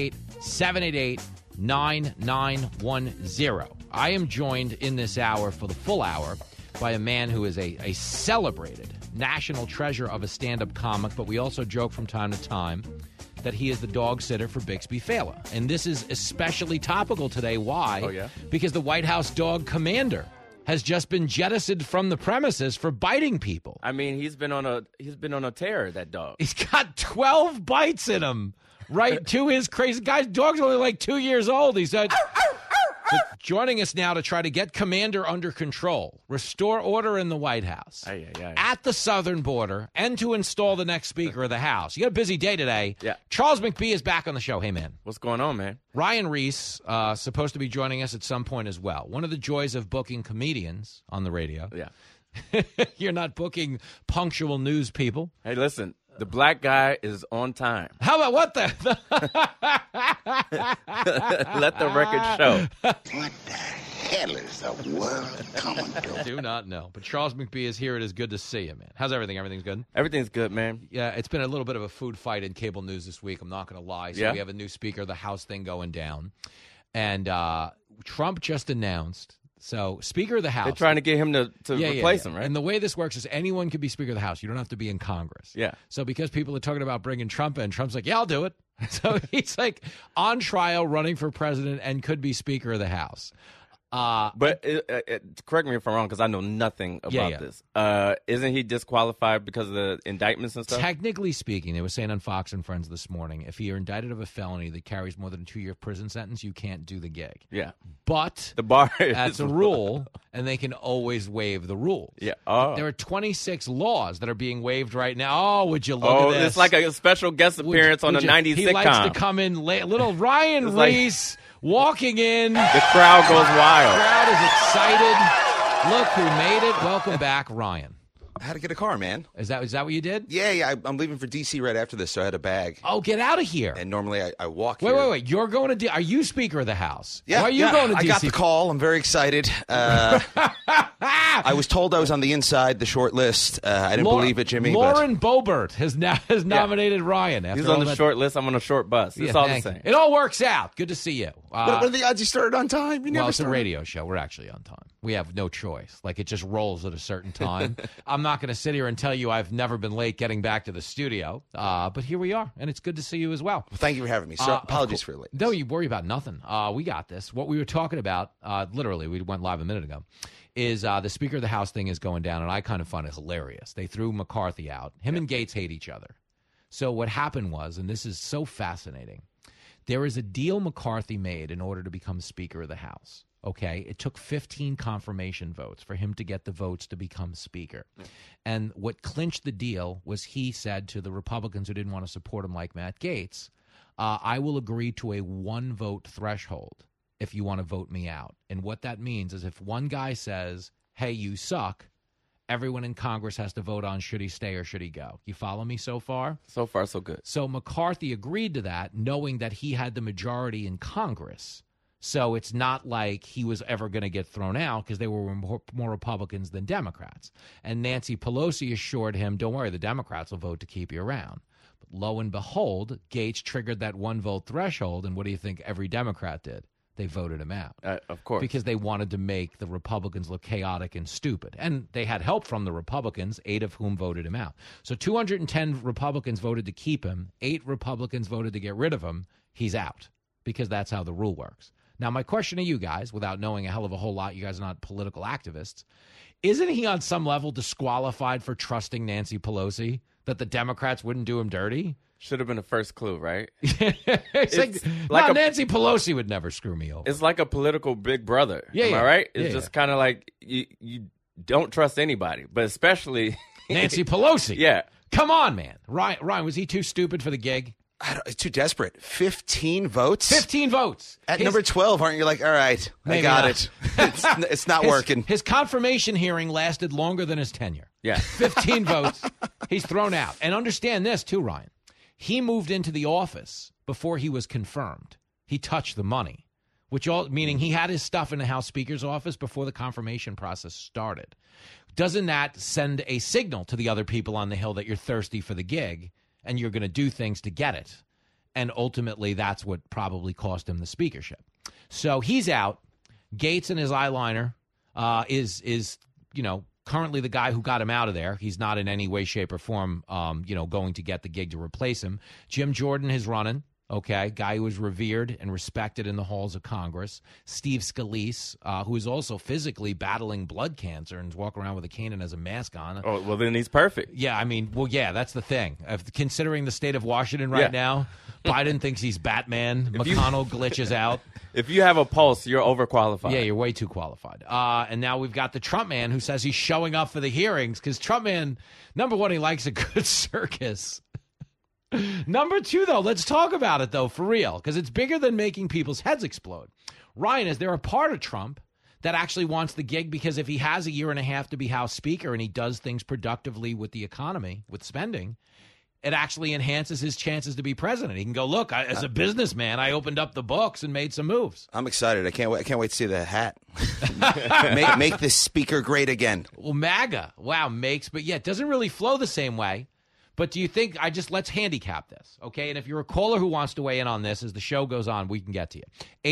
888-788-9910. I am joined in this hour for the full hour by a man who is a celebrated national treasure of a stand-up comic, but we also joke from time to time that he is the dog sitter for Bixby Fallon. And this is especially topical today. Why? Oh, yeah? Because the White House dog Commander has just been jettisoned from the premises for biting people. I mean, he's been on a tear, that dog. He's got 12 bites in him, right to his crazy guy's dog's only like 2 years old. He said. So joining us now to try to get Commander under control, restore order in the White House, at the southern border, and to install the next Speaker of the House. You got a busy day today. Yeah. Charles McBee is back on the show. Hey, man. What's going on, man? Ryan Reese, supposed to be joining us at some point as well. One of the joys of booking comedians on the radio. Yeah. You're not booking punctual news people. Hey, listen. The black guy is on time. How about what the? Let the record show. What the hell is the world coming to? Do not know. But Charles McBee is here. It is good to see you, man. How's everything? Everything's good? Everything's good, man. Yeah, it's been a little bit of a food fight in cable news this week. I'm not going to lie. So we have a new Speaker of the House thing going down. And Trump just announced. So, Speaker of the House. They're trying to get him to replace him, right? And the way this works is anyone can be Speaker of the House. You don't have to be in Congress. Yeah. So, because people are talking about bringing Trump in, Trump's like, yeah, I'll do it. So, he's like on trial running for president and could be Speaker of the House. But correct me if I'm wrong, because I know nothing about this. Isn't he disqualified because of the indictments and stuff? Technically speaking, they were saying on Fox and Friends this morning, if you're indicted of a felony that carries more than a 2-year prison sentence, you can't do the gig. Yeah. But the bar that's a rule, and they can always waive the rules. Yeah. Oh. There are 26 laws that are being waived right now. Oh, would you look at this? It's like a special guest appearance on a 90s he sitcom. He likes to come in late. Little Ryan Reese walking in. The crowd goes wild. The crowd is excited. Look who made it. Welcome back, Ryan. I had to get a car, man. Is that what you did? Yeah. I'm leaving for D.C. right after this, so I had a bag. Oh, get out of here. And normally I walk here. Wait. You're going to are you Speaker of the House? Yeah. Why are you going to D.C.? I got the call. I'm very excited. I was told I was on the inside, the short list. I didn't believe it, Jimmy. Lauren Boebert has nominated Ryan. He's on the short list. I'm on a short bus. It's all the same. It all works out. Good to see you. What are the odds you started on time? It's a radio show. We're actually on time. We have no choice. Like, it just rolls at a certain time. I'm not going to sit here and tell you I've never been late getting back to the studio. But here we are, and it's good to see you as well. Well, thank you for having me. So apologies for late. No, you worry about nothing. We got this. What we were talking about, literally, we went live a minute ago, is the Speaker of the House thing is going down, and I kind of find it hilarious. They threw McCarthy out. Him and Gates hate each other. So what happened was, and this is so fascinating, there is a deal McCarthy made in order to become Speaker of the House. Okay, it took 15 confirmation votes for him to get the votes to become Speaker. Yeah. And what clinched the deal was he said to the Republicans who didn't want to support him, like Matt Gaetz, I will agree to a 1-vote threshold if you want to vote me out. And what that means is if one guy says, hey, you suck, everyone in Congress has to vote on should he stay or should he go. You follow me so far? So far, so good. So McCarthy agreed to that, knowing that he had the majority in Congress. So it's not like he was ever going to get thrown out because they were more Republicans than Democrats. And Nancy Pelosi assured him, don't worry, the Democrats will vote to keep you around. But lo and behold, Gates triggered that 1-vote threshold, and what do you think every Democrat did? They voted him out. Of course. Because they wanted to make the Republicans look chaotic and stupid. And they had help from the Republicans, 8 of whom voted him out. So 210 Republicans voted to keep him, 8 Republicans voted to get rid of him. He's out because that's how the rule works. Now, my question to you guys, without knowing a hell of a whole lot, you guys are not political activists, isn't he on some level disqualified for trusting Nancy Pelosi, that the Democrats wouldn't do him dirty? Should have been the first clue, right? it's like Nancy Pelosi would never screw me over. It's like a political big brother. Yeah, Am I right? It's yeah, just kind of like you don't trust anybody, but especially Nancy Pelosi. Yeah. Come on, man. Ryan, was he too stupid for the gig? It's too desperate. 15 votes? 15 votes. At number 12, aren't you like, all right, I got it. It's not working. His confirmation hearing lasted longer than his tenure. Yeah. 15 votes. He's thrown out. And understand this, too, Ryan. He moved into the office before he was confirmed. He touched the money, meaning he had his stuff in the House Speaker's office before the confirmation process started. Doesn't that send a signal to the other people on the Hill that you're thirsty for the gig and you're going to do things to get it? And ultimately, that's what probably cost him the speakership. So he's out. Gates and his eyeliner is currently the guy who got him out of there. He's not in any way, shape, or form, going to get the gig to replace him. Jim Jordan is running. Okay, guy who is revered and respected in the halls of Congress. Steve Scalise, who is also physically battling blood cancer and is walking around with a cane and has a mask on. Oh, well, then he's perfect. Yeah, I mean, that's the thing. Considering the state of Washington right now, Biden thinks he's Batman. McConnell glitches out. If you have a pulse, you're overqualified. Yeah, you're way too qualified. And now we've got the Trump man who says he's showing up for the hearings because Trump man, number one, he likes a good circus. Number two, though, let's talk about it, though, for real, because it's bigger than making people's heads explode. Ryan, is there a part of Trump that actually wants the gig because if he has a year and a half to be House Speaker and he does things productively with the economy, with spending, it actually enhances his chances to be president? He can go, look, as a businessman, I opened up the books and made some moves. I'm excited. I can't wait to see the hat. make this speaker great again. Well, MAGA, wow, but yeah, it doesn't really flow the same way. But do you think let's handicap this, okay? And if you're a caller who wants to weigh in on this as the show goes on, we can get to you.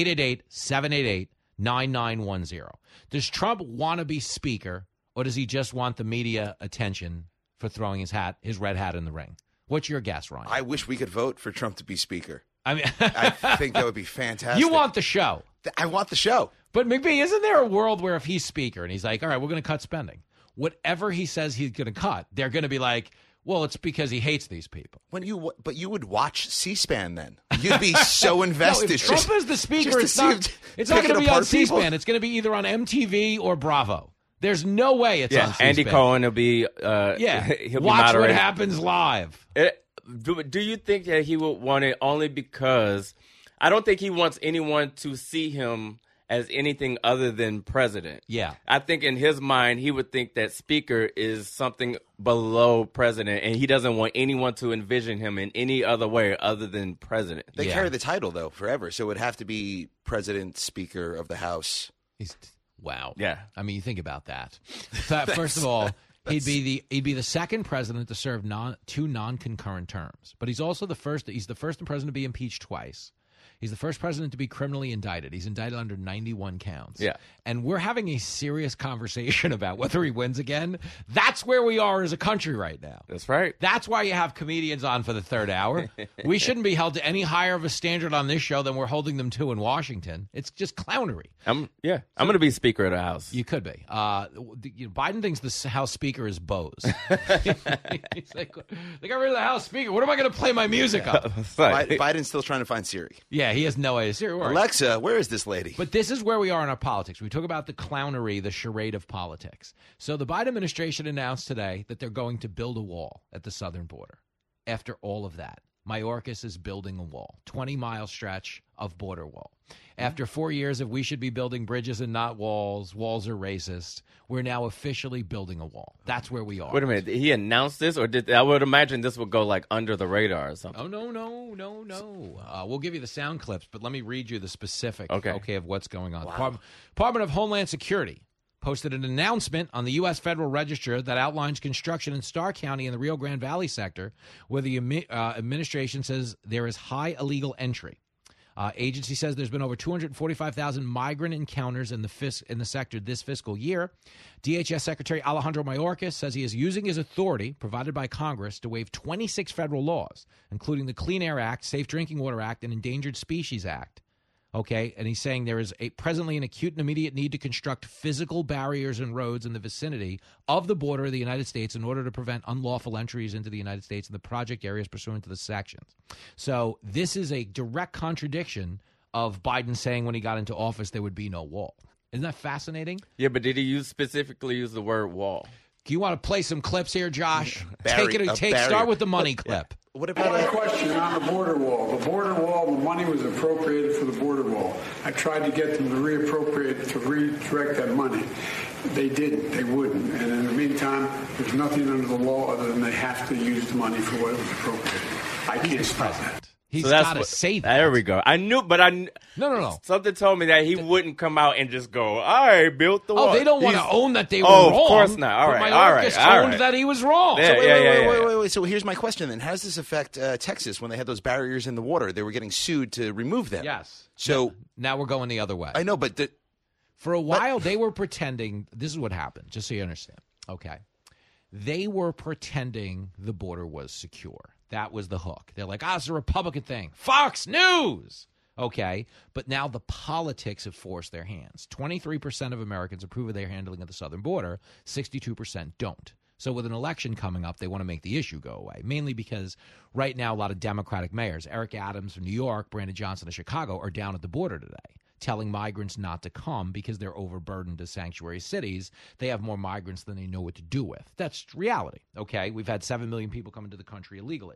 888-788-9910. Does Trump want to be speaker, or does he just want the media attention for throwing his red hat in the ring? What's your guess, Ryan? I wish we could vote for Trump to be speaker. I mean, I think that would be fantastic. You want the show. I want the show. But McBee, isn't there a world where if he's speaker and he's like, all right, we're going to cut spending, whatever he says he's going to cut, they're going to be like, well, it's because he hates these people. But you would watch C-SPAN then. You'd be so invested. No, if Trump is the speaker, it's not going to be on C-SPAN. It's going to be either on MTV or Bravo. There's no way it's on C-SPAN. Andy Cohen will be he'll be watch what happens live. Do you think that he would want it only because I don't think he wants anyone to see him as anything other than president? Yeah. I think in his mind, he would think that speaker is something below president, and he doesn't want anyone to envision him in any other way other than president. They carry the title, though, forever, so it would have to be president, speaker of the House. Wow. Yeah. I mean, you think about that. First of all, he'd be the second president to serve two non-concurrent terms, but he's also the first president to be impeached twice. He's the first president to be criminally indicted. He's indicted under 91 counts. Yeah. And we're having a serious conversation about whether he wins again. That's where we are as a country right now. That's right. That's why you have comedians on for the third hour. We shouldn't be held to any higher of a standard on this show than we're holding them to in Washington. It's just clownery. I'm going to be Speaker of the House. You could be. Biden thinks the House Speaker is Bose. He's like, they got rid of the House Speaker. What am I going to play my music on? Biden's still trying to find Siri. Yeah, he has no idea. Siri, Alexa, where is this lady? But this is where we are in our politics. We talk about the clownery, the charade of politics. So the Biden administration announced today that they're going to build a wall at the southern border. After all of that, Mayorkas is building a wall, 20-mile stretch of border wall. After 4 years of we should be building bridges and not walls, walls are racist, we're now officially building a wall. That's where we are. Wait a minute. Did he announce this, or I would imagine this would go like under the radar or something? Oh, no. We'll give you the sound clips, but let me read you the specific of what's going on. Wow. Department of Homeland Security posted an announcement on the U.S. Federal Register that outlines construction in Starr County in the Rio Grande Valley sector, where the administration says there is high illegal entry. Agency says there's been over 245,000 migrant encounters in the sector this fiscal year. DHS Secretary Alejandro Mayorkas says he is using his authority provided by Congress to waive 26 federal laws, including the Clean Air Act, Safe Drinking Water Act, and Endangered Species Act, Okay, and he's saying there is presently an acute and immediate need to construct physical barriers and roads in the vicinity of the border of the United States in order to prevent unlawful entries into the United States in the project areas pursuant to the sections. So this is a direct contradiction of Biden saying when he got into office there would be no wall. Isn't that fascinating? Yeah, but did he specifically use the word wall? Do you want to play some clips here, Josh? Barrier. Start with the money clip. What about a question on the border wall? The border wall, the money was appropriated for the border wall. I tried to get them to redirect that money. They didn't. They wouldn't. And in the meantime, there's nothing under the law other than they have to use the money for what was appropriated. I can't stop that. He's got to say that. There we go. I knew, but No. Something told me that he wouldn't come out and just go, I built the wall. Oh, they don't want to own that they were wrong. Of course not. All right. Owned that he was wrong. Yeah, Wait. So here's my question then. How does this affect Texas when they had those barriers in the water? They were getting sued to remove them. Yes. So now we're going the other way. I know, but for a while they were pretending. This is what happened, just so you understand. Okay. They were pretending the border was secure. That was the hook. They're like, it's a Republican thing. Fox News. Okay. But now the politics have forced their hands. 23% of Americans approve of their handling of the southern border. 62% don't. So with an election coming up, they want to make the issue go away, mainly because right now a lot of Democratic mayors, Eric Adams from New York, Brandon Johnson of Chicago, are down at the border today, telling migrants not to come because they're overburdened as sanctuary cities. They have more migrants than they know what to do with. That's reality, okay? We've had 7 million people come into the country illegally.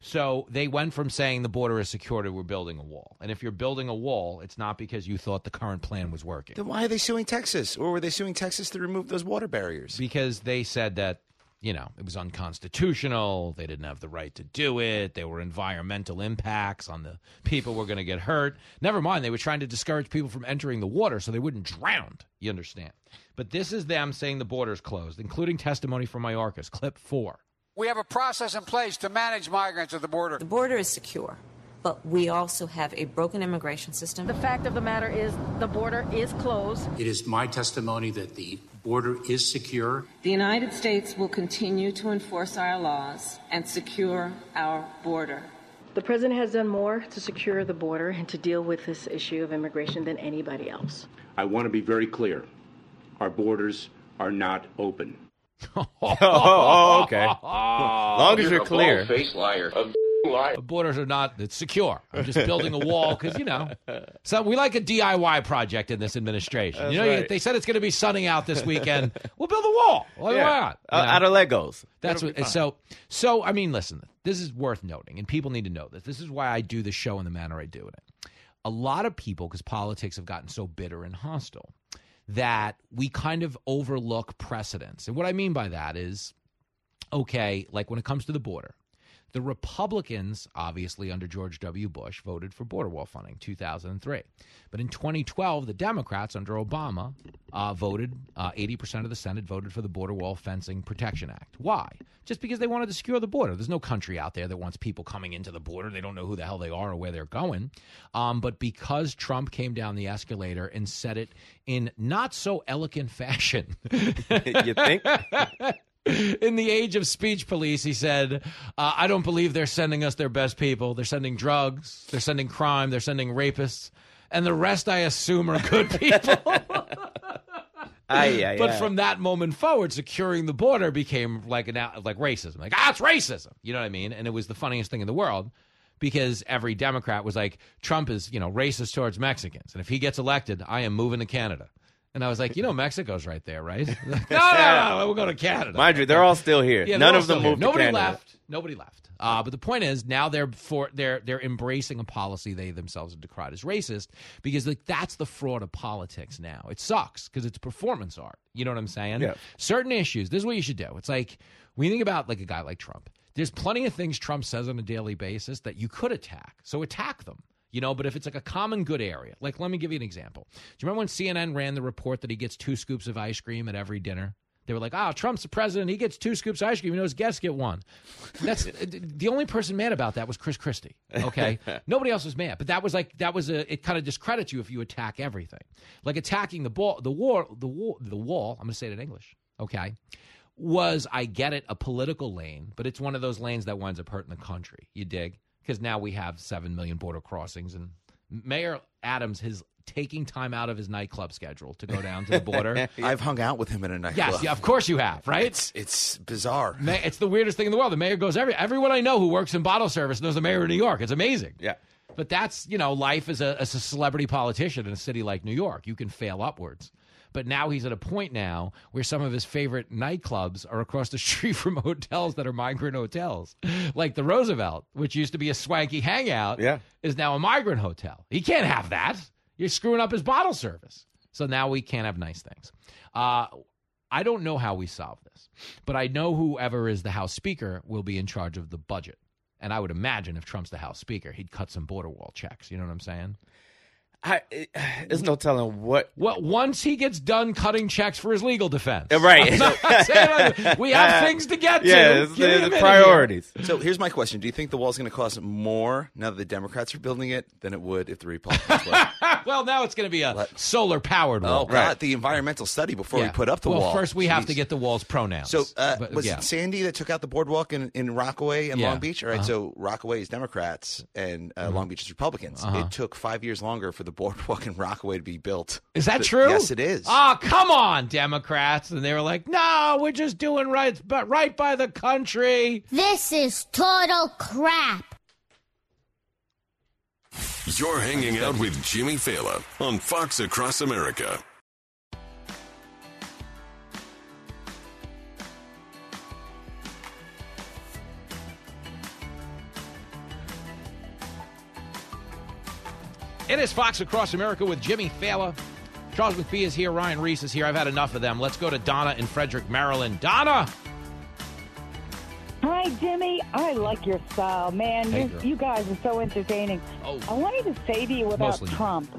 So they went from saying the border is secure to we're building a wall. And if you're building a wall, it's not because you thought the current plan was working. Then why are they suing Texas? Or were they suing Texas to remove those water barriers? Because they said that, it was unconstitutional. They didn't have the right to do it. There were environmental impacts on the people who were going to get hurt. Never mind, they were trying to discourage people from entering the water so they wouldn't drown. You understand? But this is them saying the border's closed, including testimony from Mayorkas. Clip 4. We have a process in place to manage migrants at the border. The border is secure, but we also have a broken immigration system. The fact of the matter is the border is closed. It is my testimony that the border is secure. The United States will continue to enforce our laws and secure our border. The president has done more to secure the border and to deal with this issue of immigration than anybody else. I want to be very clear. Our borders are not open. Okay. Long as you're clear. Face liar. The borders are not, it's secure. I'm just building a wall because, so we like a DIY project in this administration. Right. They said it's going to be sunny out this weekend. We'll build a wall. Why not? Out of Legos. That's what. So, I mean, listen, this is worth noting, and people need to know this. This is why I do the show in the manner I do it. A lot of people, because politics have gotten so bitter and hostile, that we kind of overlook precedents. And what I mean by that is, okay, like when it comes to the border, the Republicans, obviously under George W. Bush, voted for border wall funding in 2003. But in 2012, the Democrats under Obama voted, 80% of the Senate voted for the Border Wall Fencing Protection Act. Why? Just because they wanted to secure the border. There's no country out there that wants people coming into the border. They don't know who the hell they are or where they're going. But because Trump came down the escalator and said it in not so elegant fashion. You think? In the age of speech police, he said, I don't believe they're sending us their best people. They're sending drugs. They're sending crime. They're sending rapists. And the rest, I assume, are good people. But from that moment forward, securing the border became like racism. Like, it's racism. You know what I mean? And it was the funniest thing in the world because every Democrat was like, Trump is, racist towards Mexicans. And if he gets elected, I am moving to Canada. And I was like, Mexico's right there, right? No, we'll go to Canada. Mind you, they're all still here. Yeah, none of them moved to Canada. Nobody left. But the point is, now they're embracing a policy they themselves have decried as racist because that's the fraud of politics now. It sucks because it's performance art. You know what I'm saying? Yeah. Certain issues, this is what you should do. It's like when you think about like a guy like Trump, there's plenty of things Trump says on a daily basis that you could attack. So attack them. But if it's like a common good area, like let me give you an example. Do you remember when CNN ran the report that he gets 2 scoops of ice cream at every dinner? They were like, Trump's the president. He gets 2 scoops of ice cream. His guests get 1. That's the only person mad about that was Chris Christie. Okay. Nobody else was mad. But it kind of discredits you if you attack everything. Like attacking the wall. I'm going to say it in English. Okay. I get it, a political lane, but it's one of those lanes that winds up hurting the country. You dig? Because now we have 7 million border crossings and Mayor Adams is taking time out of his nightclub schedule to go down to the border. I've hung out with him in a nightclub. Yes, yeah, of course you have, right? It's bizarre. It's the weirdest thing in the world. The mayor goes, everyone I know who works in bottle service knows the mayor of New York. It's amazing. Yeah. But that's, life as a celebrity politician in a city like New York. You can fail upwards. But now he's at a point now where some of his favorite nightclubs are across the street from hotels that are migrant hotels. Like the Roosevelt, which used to be a swanky hangout, is now a migrant hotel. He can't have that. You're screwing up his bottle service. So now we can't have nice things. I don't know how we solve this, but I know whoever is the House Speaker will be in charge of the budget. And I would imagine if Trump's the House Speaker, he'd cut some border wall checks. You know what I'm saying? There's no telling what. Well, once he gets done cutting checks for his legal defense. Right. We have things to get to. Yeah, the priorities. So here's my question. Do you think the wall's going to cost more now that the Democrats are building it than it would if the Republicans were? Well, now it's going to be a solar-powered wall. Oh, God, the environmental study before we put up the wall. Well, first we have to get the wall's pronouns. So was it Sandy that took out the boardwalk in Rockaway and Long Beach? All right, so Rockaway is Democrats and Long Beach is Republicans. It took 5 years longer for the boardwalk in Rockaway to be built. Is that true? Yes, it is. Oh, come on, Democrats. And they were like, no, we're just doing right by the country. This is total crap. You're hanging out with Jimmy Fallon on Fox Across America. It is Fox Across America with Jimmy Fallon. Charles McPhee is here. Ryan Reese is here. I've had enough of them. Let's go to Donna in Frederick, Maryland. Donna! Hi, Jimmy. I like your style, man. Hey, you guys are so entertaining. Oh. I wanted to say to you about Mostly. Trump.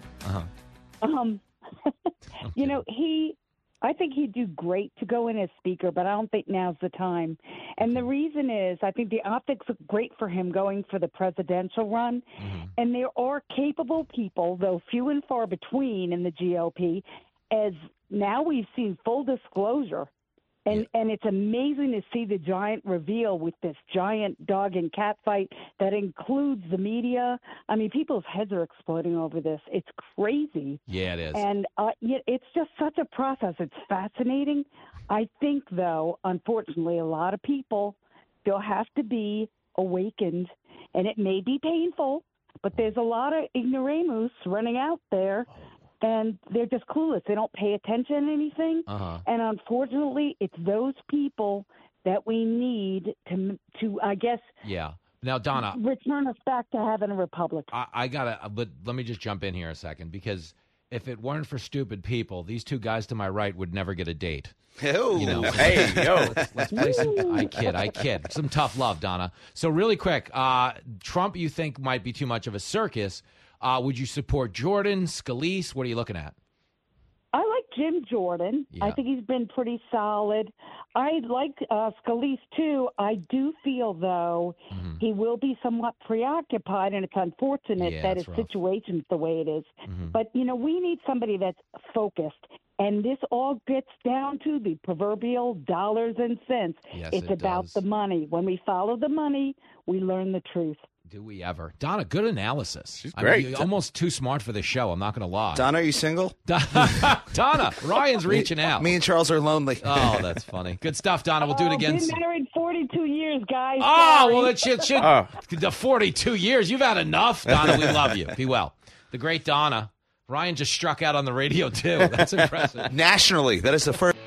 I think he'd do great to go in as speaker, but I don't think now's the time. And the reason is I think the optics are great for him going for the presidential run. And there are capable people, though few and far between in the GOP, as now we've seen full disclosure. And it's amazing to see the giant reveal with this giant dog and cat fight that includes the media. I mean, people's heads are exploding over this. It's crazy. Yeah, it is. And it's just such a process. It's fascinating. I think, though, unfortunately, a lot of people still have to be awakened, and it may be painful, but there's a lot of ignoramus running out there. And they're just clueless. They don't pay attention to anything. And unfortunately, it's those people that we need to I guess, Now, Donna, return us back to having a republic. But let me just jump in here a second, because if it weren't for stupid people, these two guys to my right would never get a date. Oh, hey, yo. Let's play some. I kid. Some tough love, Donna. So really quick, Trump, you think might be too much of a circus. Would you support Jordan, Scalise? What are you looking at? I like Jim Jordan. Yeah. I think he's been pretty solid. I like Scalise, too. I do feel, though, he will be somewhat preoccupied, and it's unfortunate that his situation's the way it is. But, we need somebody that's focused. And this all gets down to the proverbial dollars and cents. Yes, it's it about does. the money. When we follow the money, we learn the truth. Do we ever? Donna, good analysis. She's great. You're almost too smart for this show. I'm not going to lie. Donna, are you single? Donna, Ryan's reaching out. Me and Charles are lonely. Oh, that's funny. Good stuff, Donna. We'll do it again. Been married 42 years, guys. Oh, Sorry. well, that shit should. The 42 years. You've had enough. Donna, we love you. Be well. The great Donna. Ryan just struck out on the radio, too. That's impressive. Nationally, that is the first.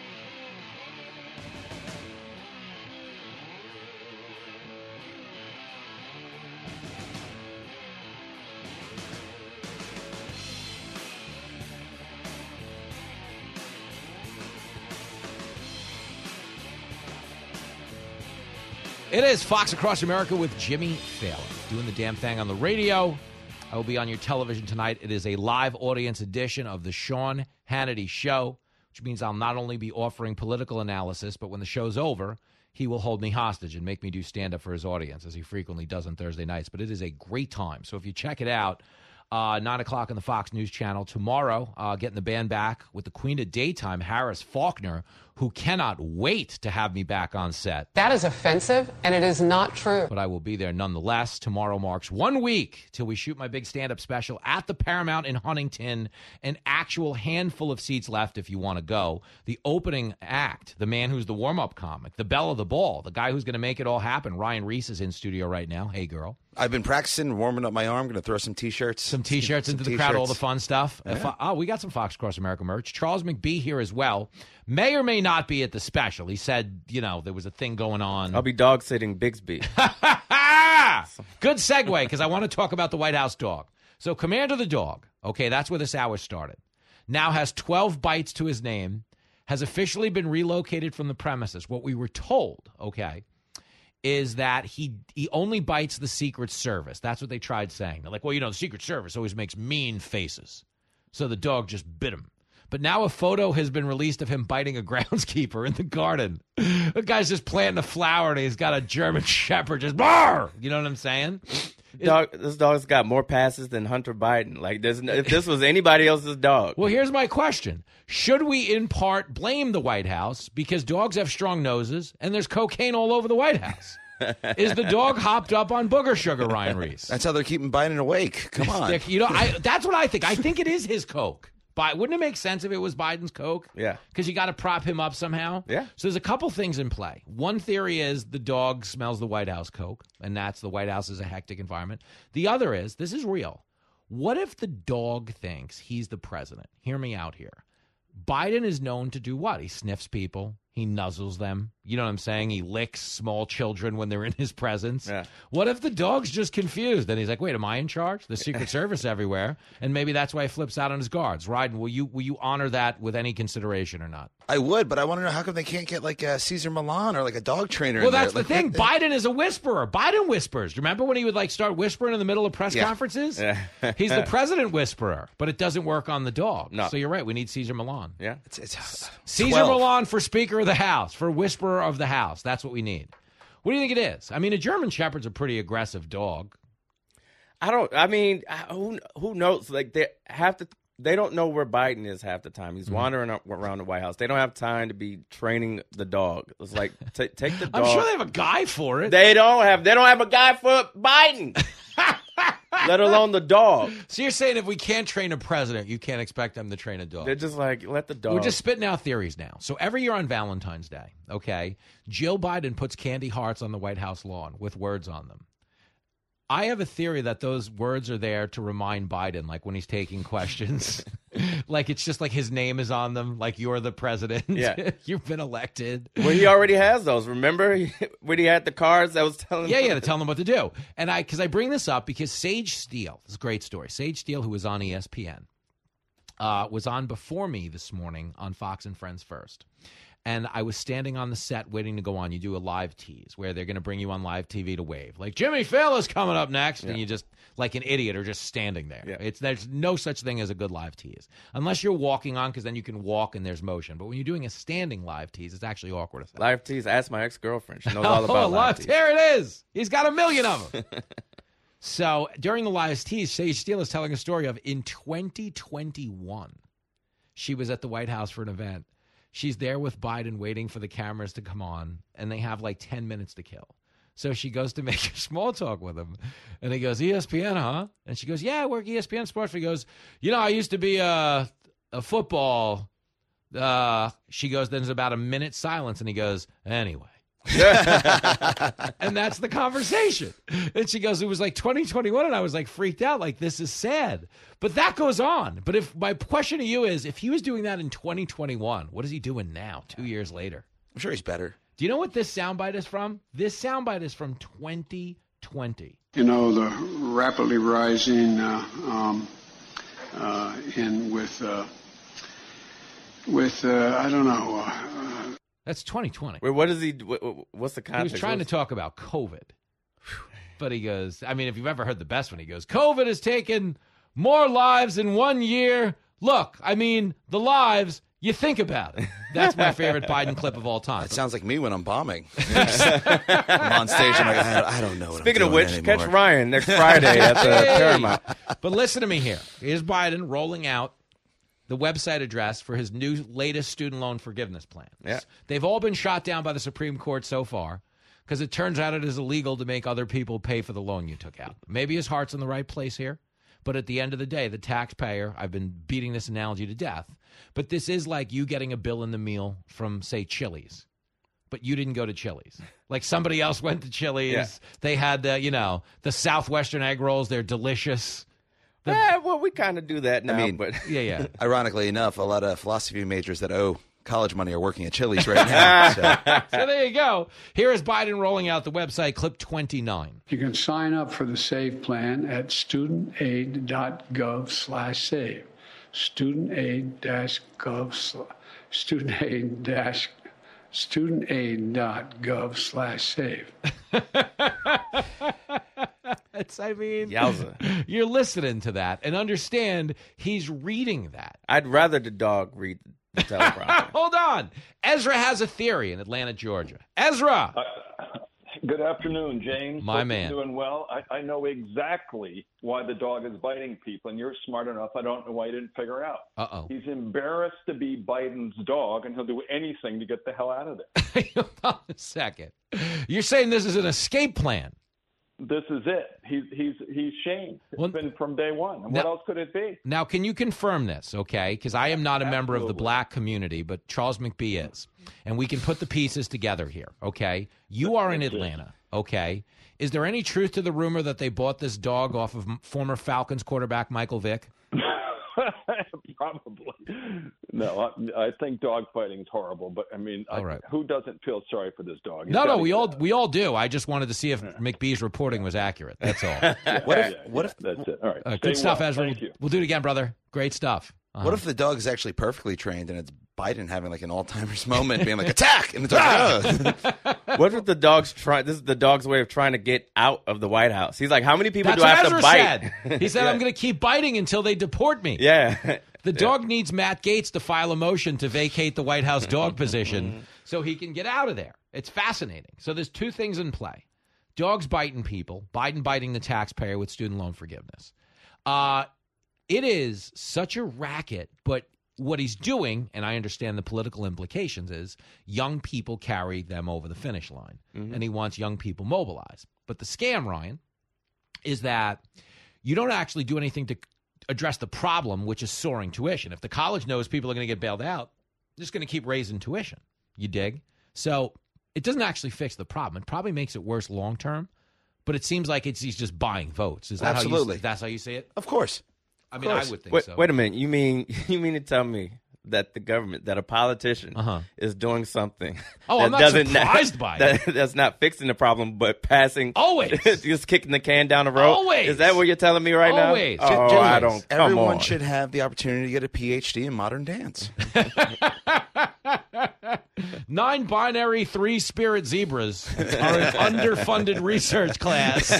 It is Fox Across America with Jimmy Fallon. Doing the damn thing on the radio. I will be on your television tonight. It is a live audience edition of the Sean Hannity Show, which means I'll not only be offering political analysis, but when the show's over, he will hold me hostage and make me do stand-up for his audience, as he frequently does on Thursday nights. But it is a great time. So if you check it out, 9 o'clock on the Fox News Channel. Tomorrow, getting the band back with the Queen of Daytime, Harris Faulkner, who cannot wait to have me back on set. That is offensive, and it is not true. But I will be there nonetheless. Tomorrow marks 1 week till we shoot my big stand-up special at the Paramount in Huntington. An actual handful of seats left if you want to go. The opening act, the man who's the warm-up comic, the belle of the ball, the guy who's going to make it all happen. Ryan Reese is in studio right now. Hey, girl. I've been practicing, warming up my arm. Going to throw some T-shirts. Some T-shirts into the crowd, all the fun stuff. Yeah. We got some Fox Across America merch. Charles McBee here as well. May or may not be at the special. He said, there was a thing going on. I'll be dog sitting Bixby. Good segue, because I want to talk about the White House dog. So Commander the dog, okay, that's where this hour started, now has 12 bites to his name, has officially been relocated from the premises. What we were told, okay, is that he only bites the Secret Service. That's what they tried saying. They're like, well, the Secret Service always makes mean faces. So the dog just bit him. But now a photo has been released of him biting a groundskeeper in the garden. The guy's just planting a flower, and he's got a German Shepherd just, barr! You know what I'm saying? This dog's got more passes than Hunter Biden. Like, if this was anybody else's dog. Well, here's my question. Should we, in part, blame the White House because dogs have strong noses and there's cocaine all over the White House? Is the dog hopped up on booger sugar, Ryan Reese? That's how they're keeping Biden awake. Come on. That's what I think. I think it is his coke. Wouldn't it make sense if it was Biden's coke? Yeah. Because you got to prop him up somehow? Yeah. So there's a couple things in play. One theory is the dog smells the White House coke, and that's the White House is a hectic environment. The other is, this is real. What if the dog thinks he's the president? Hear me out here. Biden is known to do what? He sniffs people. He nuzzles them. You know what I'm saying? He licks small children when they're in his presence. Yeah. What if the dog's just confused? And he's like, wait, am I in charge? The Secret Service everywhere. And maybe that's why he flips out on his guards. Ryden, will you honor that with any consideration or not? I would, but I want to know how come they can't get like a Cesar Millan or like a dog trainer Well, in there? that's the thing. Biden is a whisperer. Biden whispers. Remember when he would start whispering in the middle of press conferences? Yeah. He's the president whisperer, but it doesn't work on the dog. No. So you're right. We need Cesar Millan. Yeah. It's Cesar 12. Millan for Speaker of the House, for Whisperer of the House. That's what we need. What do you think it is? I mean, a German Shepherd's a pretty aggressive dog. Who knows? Like, they don't know where Biden is half the time. He's wandering around the White House. They don't have time to be training the dog. It's like, take the dog. I'm sure they have a guy for it. They don't have a guy for Biden. Let alone the dog. So you're saying if we can't train a president, you can't expect them to train a dog? They're just like, let the dog. We're just spitting out theories now. So every year on Valentine's Day, okay, Jill Biden puts candy hearts on the White House lawn with words on them. I have a theory that those words are there to remind Biden, like when he's taking questions, like it's just like his name is on them, like you're the president. Yeah. You've been elected. Well, he already has those. Remember when he had the cards that was telling him? Yeah, to tell them what to do. And because I bring this up because Sage Steele, this is a great story. Sage Steele, who was on ESPN, was on before me this morning on Fox and Friends First. And I was standing on the set waiting to go on. You do a live tease where they're going to bring you on live TV to wave. Like, Jimmy Fallon's coming up next. Yeah. And you just, like an idiot, are just standing there. Yeah. There's no such thing as a good live tease. Unless you're walking on, because then you can walk and there's motion. But when you're doing a standing live tease, it's actually awkward. Live tease, ask my ex-girlfriend. She knows all about live tease. There it is. He's got a million of them. So during the live tease, Sage Steele is telling a story of in 2021, she was at the White House for an event. She's there with Biden waiting for the cameras to come on, and they have like 10 minutes to kill. So she goes to make small talk with him, and he goes, ESPN, huh? And she goes, yeah, I work ESPN Sports. He goes, I used to be a football. She goes, then there's about a minute silence, and he goes, anyway. And that's the conversation. And she goes, it was like 2021, and I was like freaked out, like this is sad. But that goes on. But if my question to you is, if he was doing that in 2021, what is he doing now, 2 years later? I'm sure he's better. Do you know what this soundbite is from? This soundbite is from 2020. The rapidly rising I don't know. That's 2020. Wait, what is he? What's the context? He was trying to talk about COVID. But he goes, I mean, if you've ever heard the best one, he goes, COVID has taken more lives in 1 year. Look, I mean, the lives, you think about it. That's my favorite Biden clip of all time. It sounds like me when I'm bombing. I'm on stage, I'm like, I don't know what Speaking I'm of doing which, anymore. catch Ryan next Friday at the Paramount. But listen to me here. Here's Biden rolling out the website address for his new latest student loan forgiveness plan. Yeah. They've all been shot down by the Supreme Court so far because it turns out it is illegal to make other people pay for the loan you took out. Maybe his heart's in the right place here, but at the end of the day, the taxpayer, I've been beating this analogy to death, but this is like you getting a bill in the mail from, say, Chili's. But you didn't go to Chili's. Like somebody else went to Chili's. Yeah. They had the Southwestern egg rolls. They're delicious. Well, we kind of do that now. But yeah. Ironically enough, a lot of philosophy majors that owe college money are working at Chili's right now. So there you go. Here is Biden rolling out the website, clip 29. You can sign up for the SAVE plan at studentaid.gov/save. studentaid.gov/save. Yowza. You're listening to that and understand he's reading that. I'd rather the dog read the teleprompter. Hold on. Ezra has a theory in Atlanta, Georgia. Ezra! Good afternoon, James. My Hope man. you're doing well. I know exactly why the dog is biting people, and you're smart enough. I don't know why you didn't figure out. Uh-oh. He's embarrassed to be Biden's dog, and he'll do anything to get the hell out of there. Hold on a second. You're saying this is an escape plan? This is it. He's shamed. It's been from day one. And what else could it be? Now, can you confirm this, okay? Because I am not a member of the black community, but Charles McBee is. And we can put the pieces together here, okay? You are in Atlanta, okay? Is there any truth to the rumor that they bought this dog off of former Falcons quarterback Michael Vick? Probably. No, I think dog fighting is horrible, but I mean, who doesn't feel sorry for this dog? No, we all do. I just wanted to see if McBee's reporting was accurate. That's all. What if that's it? All right. Good stuff, well. Ezra. Thank you. We'll do it again, brother. Great stuff. What if the dog is actually perfectly trained and it's Biden having like an Alzheimer's moment, being like, attack! And the dog's like, What if the dog's trying? This is the dog's way of trying to get out of the White House. He's like, how many people That's do I what have Ezra to bite? said. He said, I'm going to keep biting until they deport me. Yeah. The dog needs Matt Gaetz to file a motion to vacate the White House dog position so he can get out of there. It's fascinating. So there's two things in play. Dogs biting people, Biden biting the taxpayer with student loan forgiveness. It is such a racket, but what he's doing, and I understand the political implications, is young people carry them over the finish line, and he wants young people mobilized. But the scam, Ryan, is that you don't actually do anything to address the problem, which is soaring tuition. If the college knows people are going to get bailed out, they're just going to keep raising tuition. You dig? So it doesn't actually fix the problem. It probably makes it worse long term, but it seems like he's just buying votes. Is that Absolutely. That's how you see it? Of course. I mean, I would think so. Wait a minute. You mean to tell me that the government, that a politician is doing something I'm not surprised by it. That's not fixing the problem, but passing. Always. Just kicking the can down the road? Always. Is that what you're telling me right now? Always. Oh, I don't. Come Everyone on. should have the opportunity to get a PhD in modern dance. 9 binary 3-spirit zebras are an underfunded research class.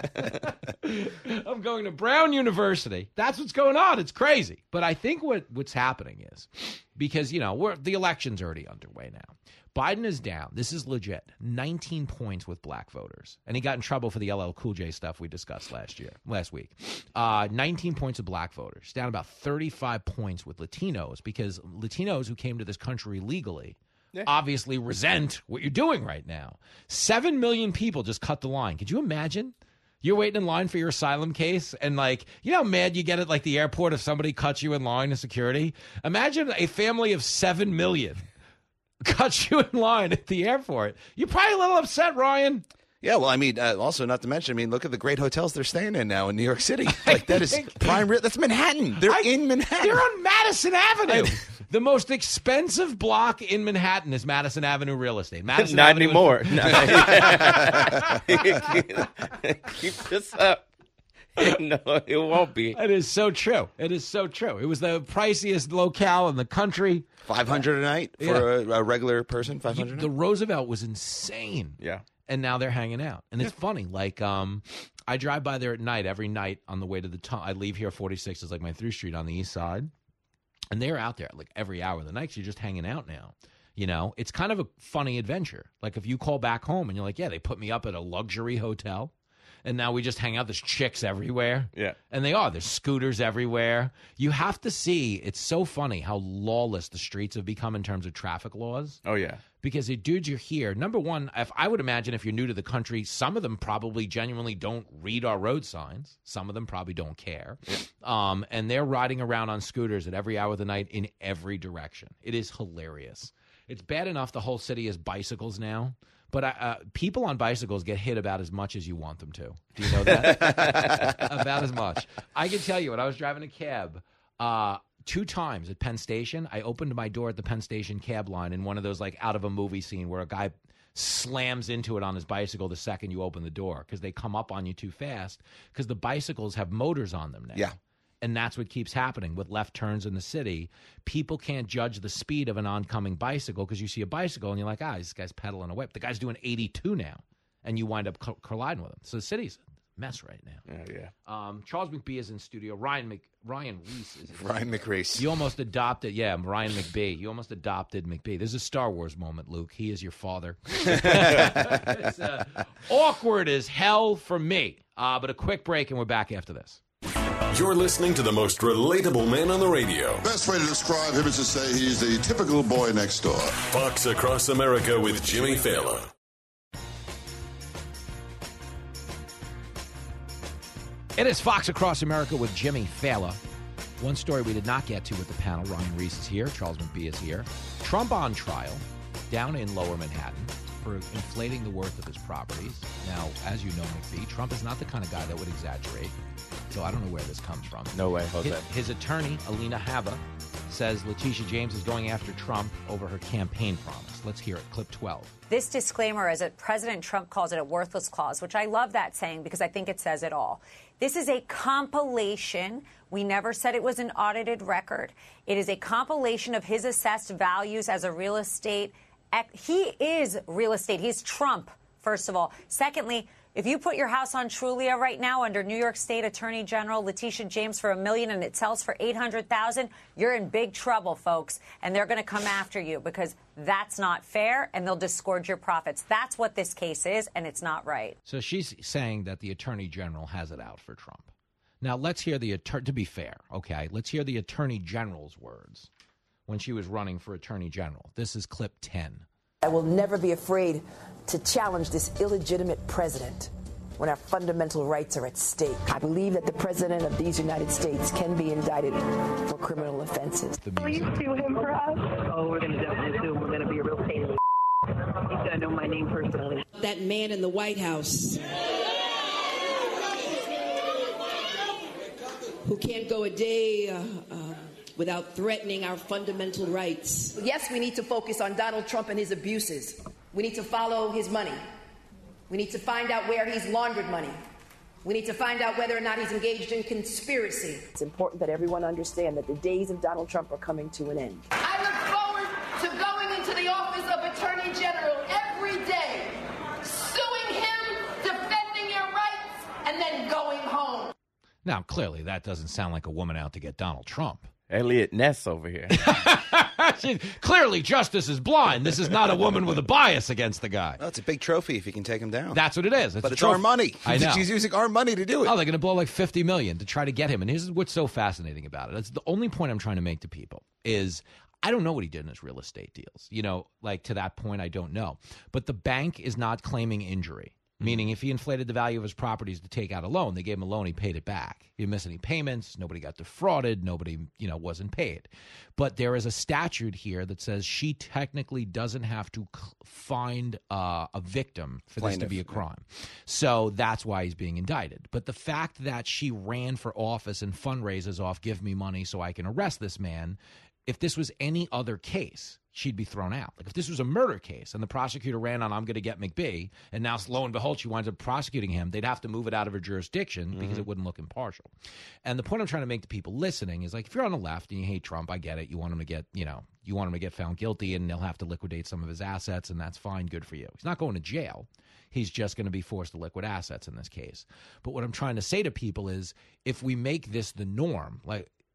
I'm going to Brown University. That's what's going on. It's crazy. But I think what's happening is, because, the election's already underway now. Biden is down. This is legit. 19 points with black voters. And he got in trouble for the LL Cool J stuff we discussed last week. 19 points of black voters. Down about 35 points with Latinos, because Latinos who came to this country legally obviously resent what you're doing right now. 7 million people just cut the line. Could you imagine? You're waiting in line for your asylum case, and how mad you get at the airport if somebody cuts you in line to security? Imagine a family of 7 million cuts you in line at the airport. You're probably a little upset, Ryan. Yeah, well, I mean, also not to mention, look at the great hotels they're staying in now in New York City. That is prime. That's Manhattan. They're in Manhattan. They're on Madison Avenue. The most expensive block in Manhattan is Madison Avenue real estate. Madison Not Avenue anymore. Keep this up. No, it won't be. It is so true. It is so true. It was the priciest locale in the country. $500 a night for a regular person. $500. The Roosevelt was insane. Yeah. And now they're hanging out. And it's funny. I drive by there at night, every night on the way to the tunnel. I leave here, 46 is my through street on the east side. And they're out there every hour of the night. So you're just hanging out now. It's kind of a funny adventure. If you call back home and you're like, yeah, they put me up at a luxury hotel. And now we just hang out. There's chicks everywhere. Yeah. And they are. There's scooters everywhere. You have to see, it's so funny how lawless the streets have become in terms of traffic laws. Oh, yeah. Because the dudes you're here, number one, I would imagine if you're new to the country, some of them probably genuinely don't read our road signs. Some of them probably don't care. And they're riding around on scooters at every hour of the night in every direction. It is hilarious. It's bad enough the whole city has bicycles now. But people on bicycles get hit about as much as you want them to. Do you know that? About as much. I can tell you, when I was driving a cab, 2 times at Penn Station, I opened my door at the Penn Station cab line in one of those like out of a movie scene where a guy slams into it on his bicycle the second you open the door because they come up on you too fast because the bicycles have motors on them now. Yeah. And that's what keeps happening with left turns in the city. People can't judge the speed of an oncoming bicycle because you see a bicycle and you're like, this guy's pedaling a whip. The guy's doing 82 now, and you wind up colliding with him. So the city's a mess right now. Yeah. Charles McBee is in studio. Ryan Reese is in Ryan McReese. You almost adopted, Ryan McBee. You almost adopted McBee. This is a Star Wars moment, Luke. He is your father. It's awkward as hell for me. But a quick break, and we're back after this. You're listening to the most relatable man on the radio. Best way to describe him is to say he's the typical boy next door. Fox Across America with Jimmy Fallon. It is Fox Across America with Jimmy Fallon. One story we did not get to with the panel. Ryan Reese is here. Charles McBee is here. Trump on trial down in Lower Manhattan for inflating the worth of his properties. Now, as you know, McBee, Trump is not the kind of guy that would exaggerate. So I don't know where this comes from. No way, Jose. His attorney, Alina Habba, says Letitia James is going after Trump over her campaign promise. Let's hear it. Clip 12. This disclaimer, as President Trump calls it, a worthless clause, which I love that saying because I think it says it all. This is a compilation. We never said it was an audited record. It is a compilation of his assessed values as a real estate. He is real estate. He's Trump, first of all. Secondly, if you put your house on Trulia right now under New York State Attorney General Letitia James for $1 million and it sells for $800,000, you're in big trouble, folks. And they're going to come after you because that's not fair and they'll disgorge your profits. That's what this case is, and it's not right. So she's saying that the Attorney General has it out for Trump. Now, let's hear to be fair, okay, let's hear the Attorney General's words when she was running for Attorney General. This is clip 10. I will never be afraid to challenge this illegitimate president when our fundamental rights are at stake. I believe that the president of these United States can be indicted for criminal offenses. Please sue him for us. Oh, we're going to definitely sue him. We're going to be a real pain in the He's going to know my name personally. That man in the White House who can't go a day without threatening our fundamental rights. Yes, we need to focus on Donald Trump and his abuses. We need to follow his money. We need to find out where he's laundered money. We need to find out whether or not he's engaged in conspiracy. It's important that everyone understand that the days of Donald Trump are coming to an end. I look forward to going into the office of Attorney General every day, suing him, defending your rights, and then going home. Now, clearly, that doesn't sound like a woman out to get Donald Trump. Elliot Ness over here. Clearly, justice is blind. This is not a woman with a bias against the guy. Well, it's a big trophy if you can take him down. That's what it is. But it's our money. I know. She's using our money to do it. Oh, they're going to blow like $50 million to try to get him. And here's what's so fascinating about it. It's the only point I'm trying to make to people is I don't know what he did in his real estate deals. You know, like to that point, I don't know. But the bank is not claiming injury. Meaning if he inflated the value of his properties to take out a loan, they gave him a loan, he paid it back. He didn't miss any payments, nobody got defrauded, nobody, wasn't paid. But there is a statute here that says she technically doesn't have to find a victim for this to be a crime. So that's why he's being indicted. But the fact that she ran for office and fundraisers off, give me money so I can arrest this man, if this was any other case, she'd be thrown out. Like if this was a murder case and the prosecutor ran on, I'm going to get McBee, and now lo and behold, she winds up prosecuting him, they'd have to move it out of her jurisdiction because it wouldn't look impartial. And the point I'm trying to make to people listening is like, if you're on the left and you hate Trump, I get it. You want him to get, you want him to get found guilty and they'll have to liquidate some of his assets, and that's fine. Good for you. He's not going to jail. He's just going to be forced to liquidate assets in this case. But what I'm trying to say to people is if we make this the norm, like,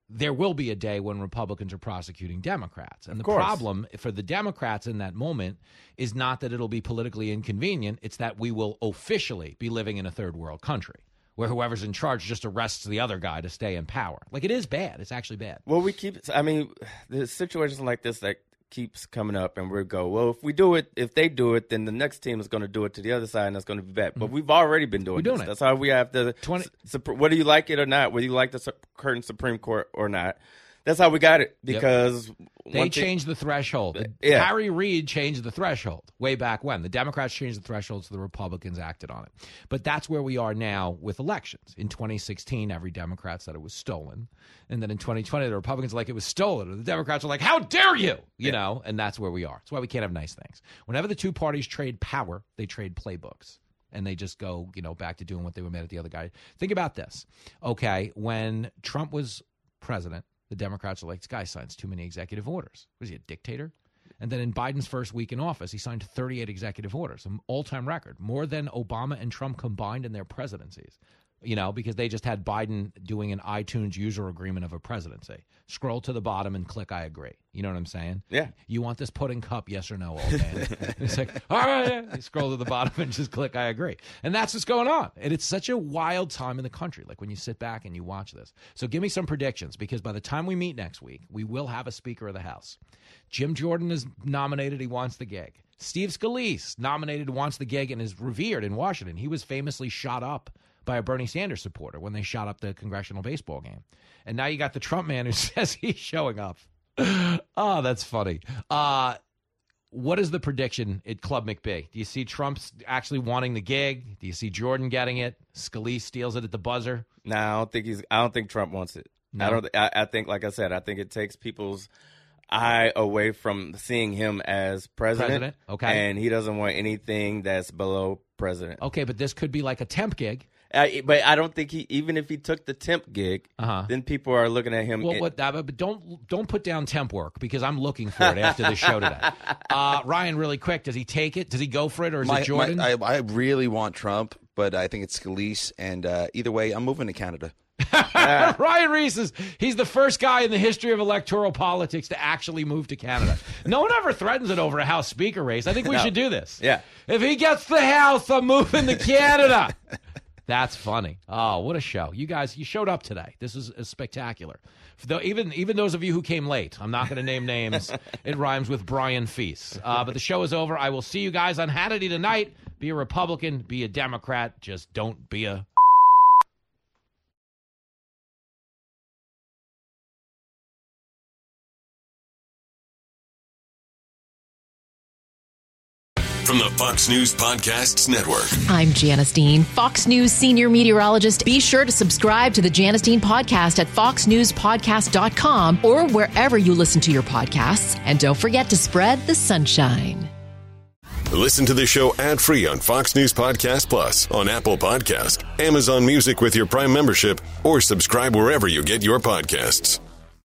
there will be a day when Republicans are prosecuting Democrats. And the course. problem for the Democrats in that moment is not that it'll be politically inconvenient. It's that we will officially be living in a third world country where whoever's in charge just arrests the other guy to stay in power. Like, it is bad. It's actually bad. Well, there's situations like this that keeps coming up, and we go, well, if they do it, then the next team is going to do it to the other side, and that's going to be bad. But we've already been doing this. That's how we have the whether you like it or not, whether you like the current Supreme Court or not. That's how we got it, because they changed the threshold. Harry Reid changed the threshold way back when. The Democrats changed the threshold, so the Republicans acted on it. But that's where we are now with elections. In 2016, every Democrat said it was stolen. And then in 2020, the Republicans were like, it was stolen. And the Democrats were like, how dare you? You know, and that's where we are. That's why we can't have nice things. Whenever the two parties trade power, they trade playbooks. And they just go, back to doing what they were mad at the other guy. Think about this. Okay, when Trump was president, the Democrats are like, this guy signs too many executive orders. Was he a dictator? And then in Biden's first week in office, he signed 38 executive orders, an all-time record, more than Obama and Trump combined in their presidencies, because they just had Biden doing an iTunes user agreement of a presidency. Scroll to the bottom and click I agree. You know what I'm saying? Yeah. You want this pudding cup, yes or no, old man? It's like, all right, yeah. You scroll to the bottom and just click I agree. And that's what's going on. And it's such a wild time in the country, like when you sit back and you watch this. So give me some predictions, because by the time we meet next week, we will have a Speaker of the House. Jim Jordan is nominated. He wants the gig. Steve Scalise, nominated, wants the gig and is revered in Washington. He was famously shot up by a Bernie Sanders supporter when they shot up the congressional baseball game. And now you got the Trump man who says he's showing up. Oh, that's funny. What is the prediction at Club McBee? Do you see Trump's actually wanting the gig? Do you see Jordan getting it? Scalise steals it at the buzzer? No, I don't think Trump wants it. No? I think, like I said, I think it takes people's eye away from seeing him as president. Okay. And he doesn't want anything that's below president. Okay, but this could be like a temp gig. But I don't think even if he took the temp gig, then people are looking at him. Well, but don't put down temp work, because I'm looking for it after the show today. Ryan, really quick, does he take it? Does he go for it, or is it Jordan? I really want Trump, but I think it's Scalise, and either way, I'm moving to Canada. Ryan Reese he's the first guy in the history of electoral politics to actually move to Canada. No one ever threatens it over a House Speaker race. I think we should do this. Yeah. If he gets the House, I'm moving to Canada. That's funny. Oh, what a show. You guys, you showed up today. This is spectacular. Even those of you who came late, I'm not going to name names. It rhymes with Brian Feast. But the show is over. I will see you guys on Hannity tonight. Be a Republican, be a Democrat. Just don't be a... From the Fox News Podcasts Network. I'm Janice Dean, Fox News senior meteorologist. Be sure to subscribe to the Janice Dean podcast at foxnewspodcast.com or wherever you listen to your podcasts. And don't forget to spread the sunshine. Listen to the show ad-free on Fox News Podcast Plus, on Apple Podcast, Amazon Music with your Prime membership, or subscribe wherever you get your podcasts.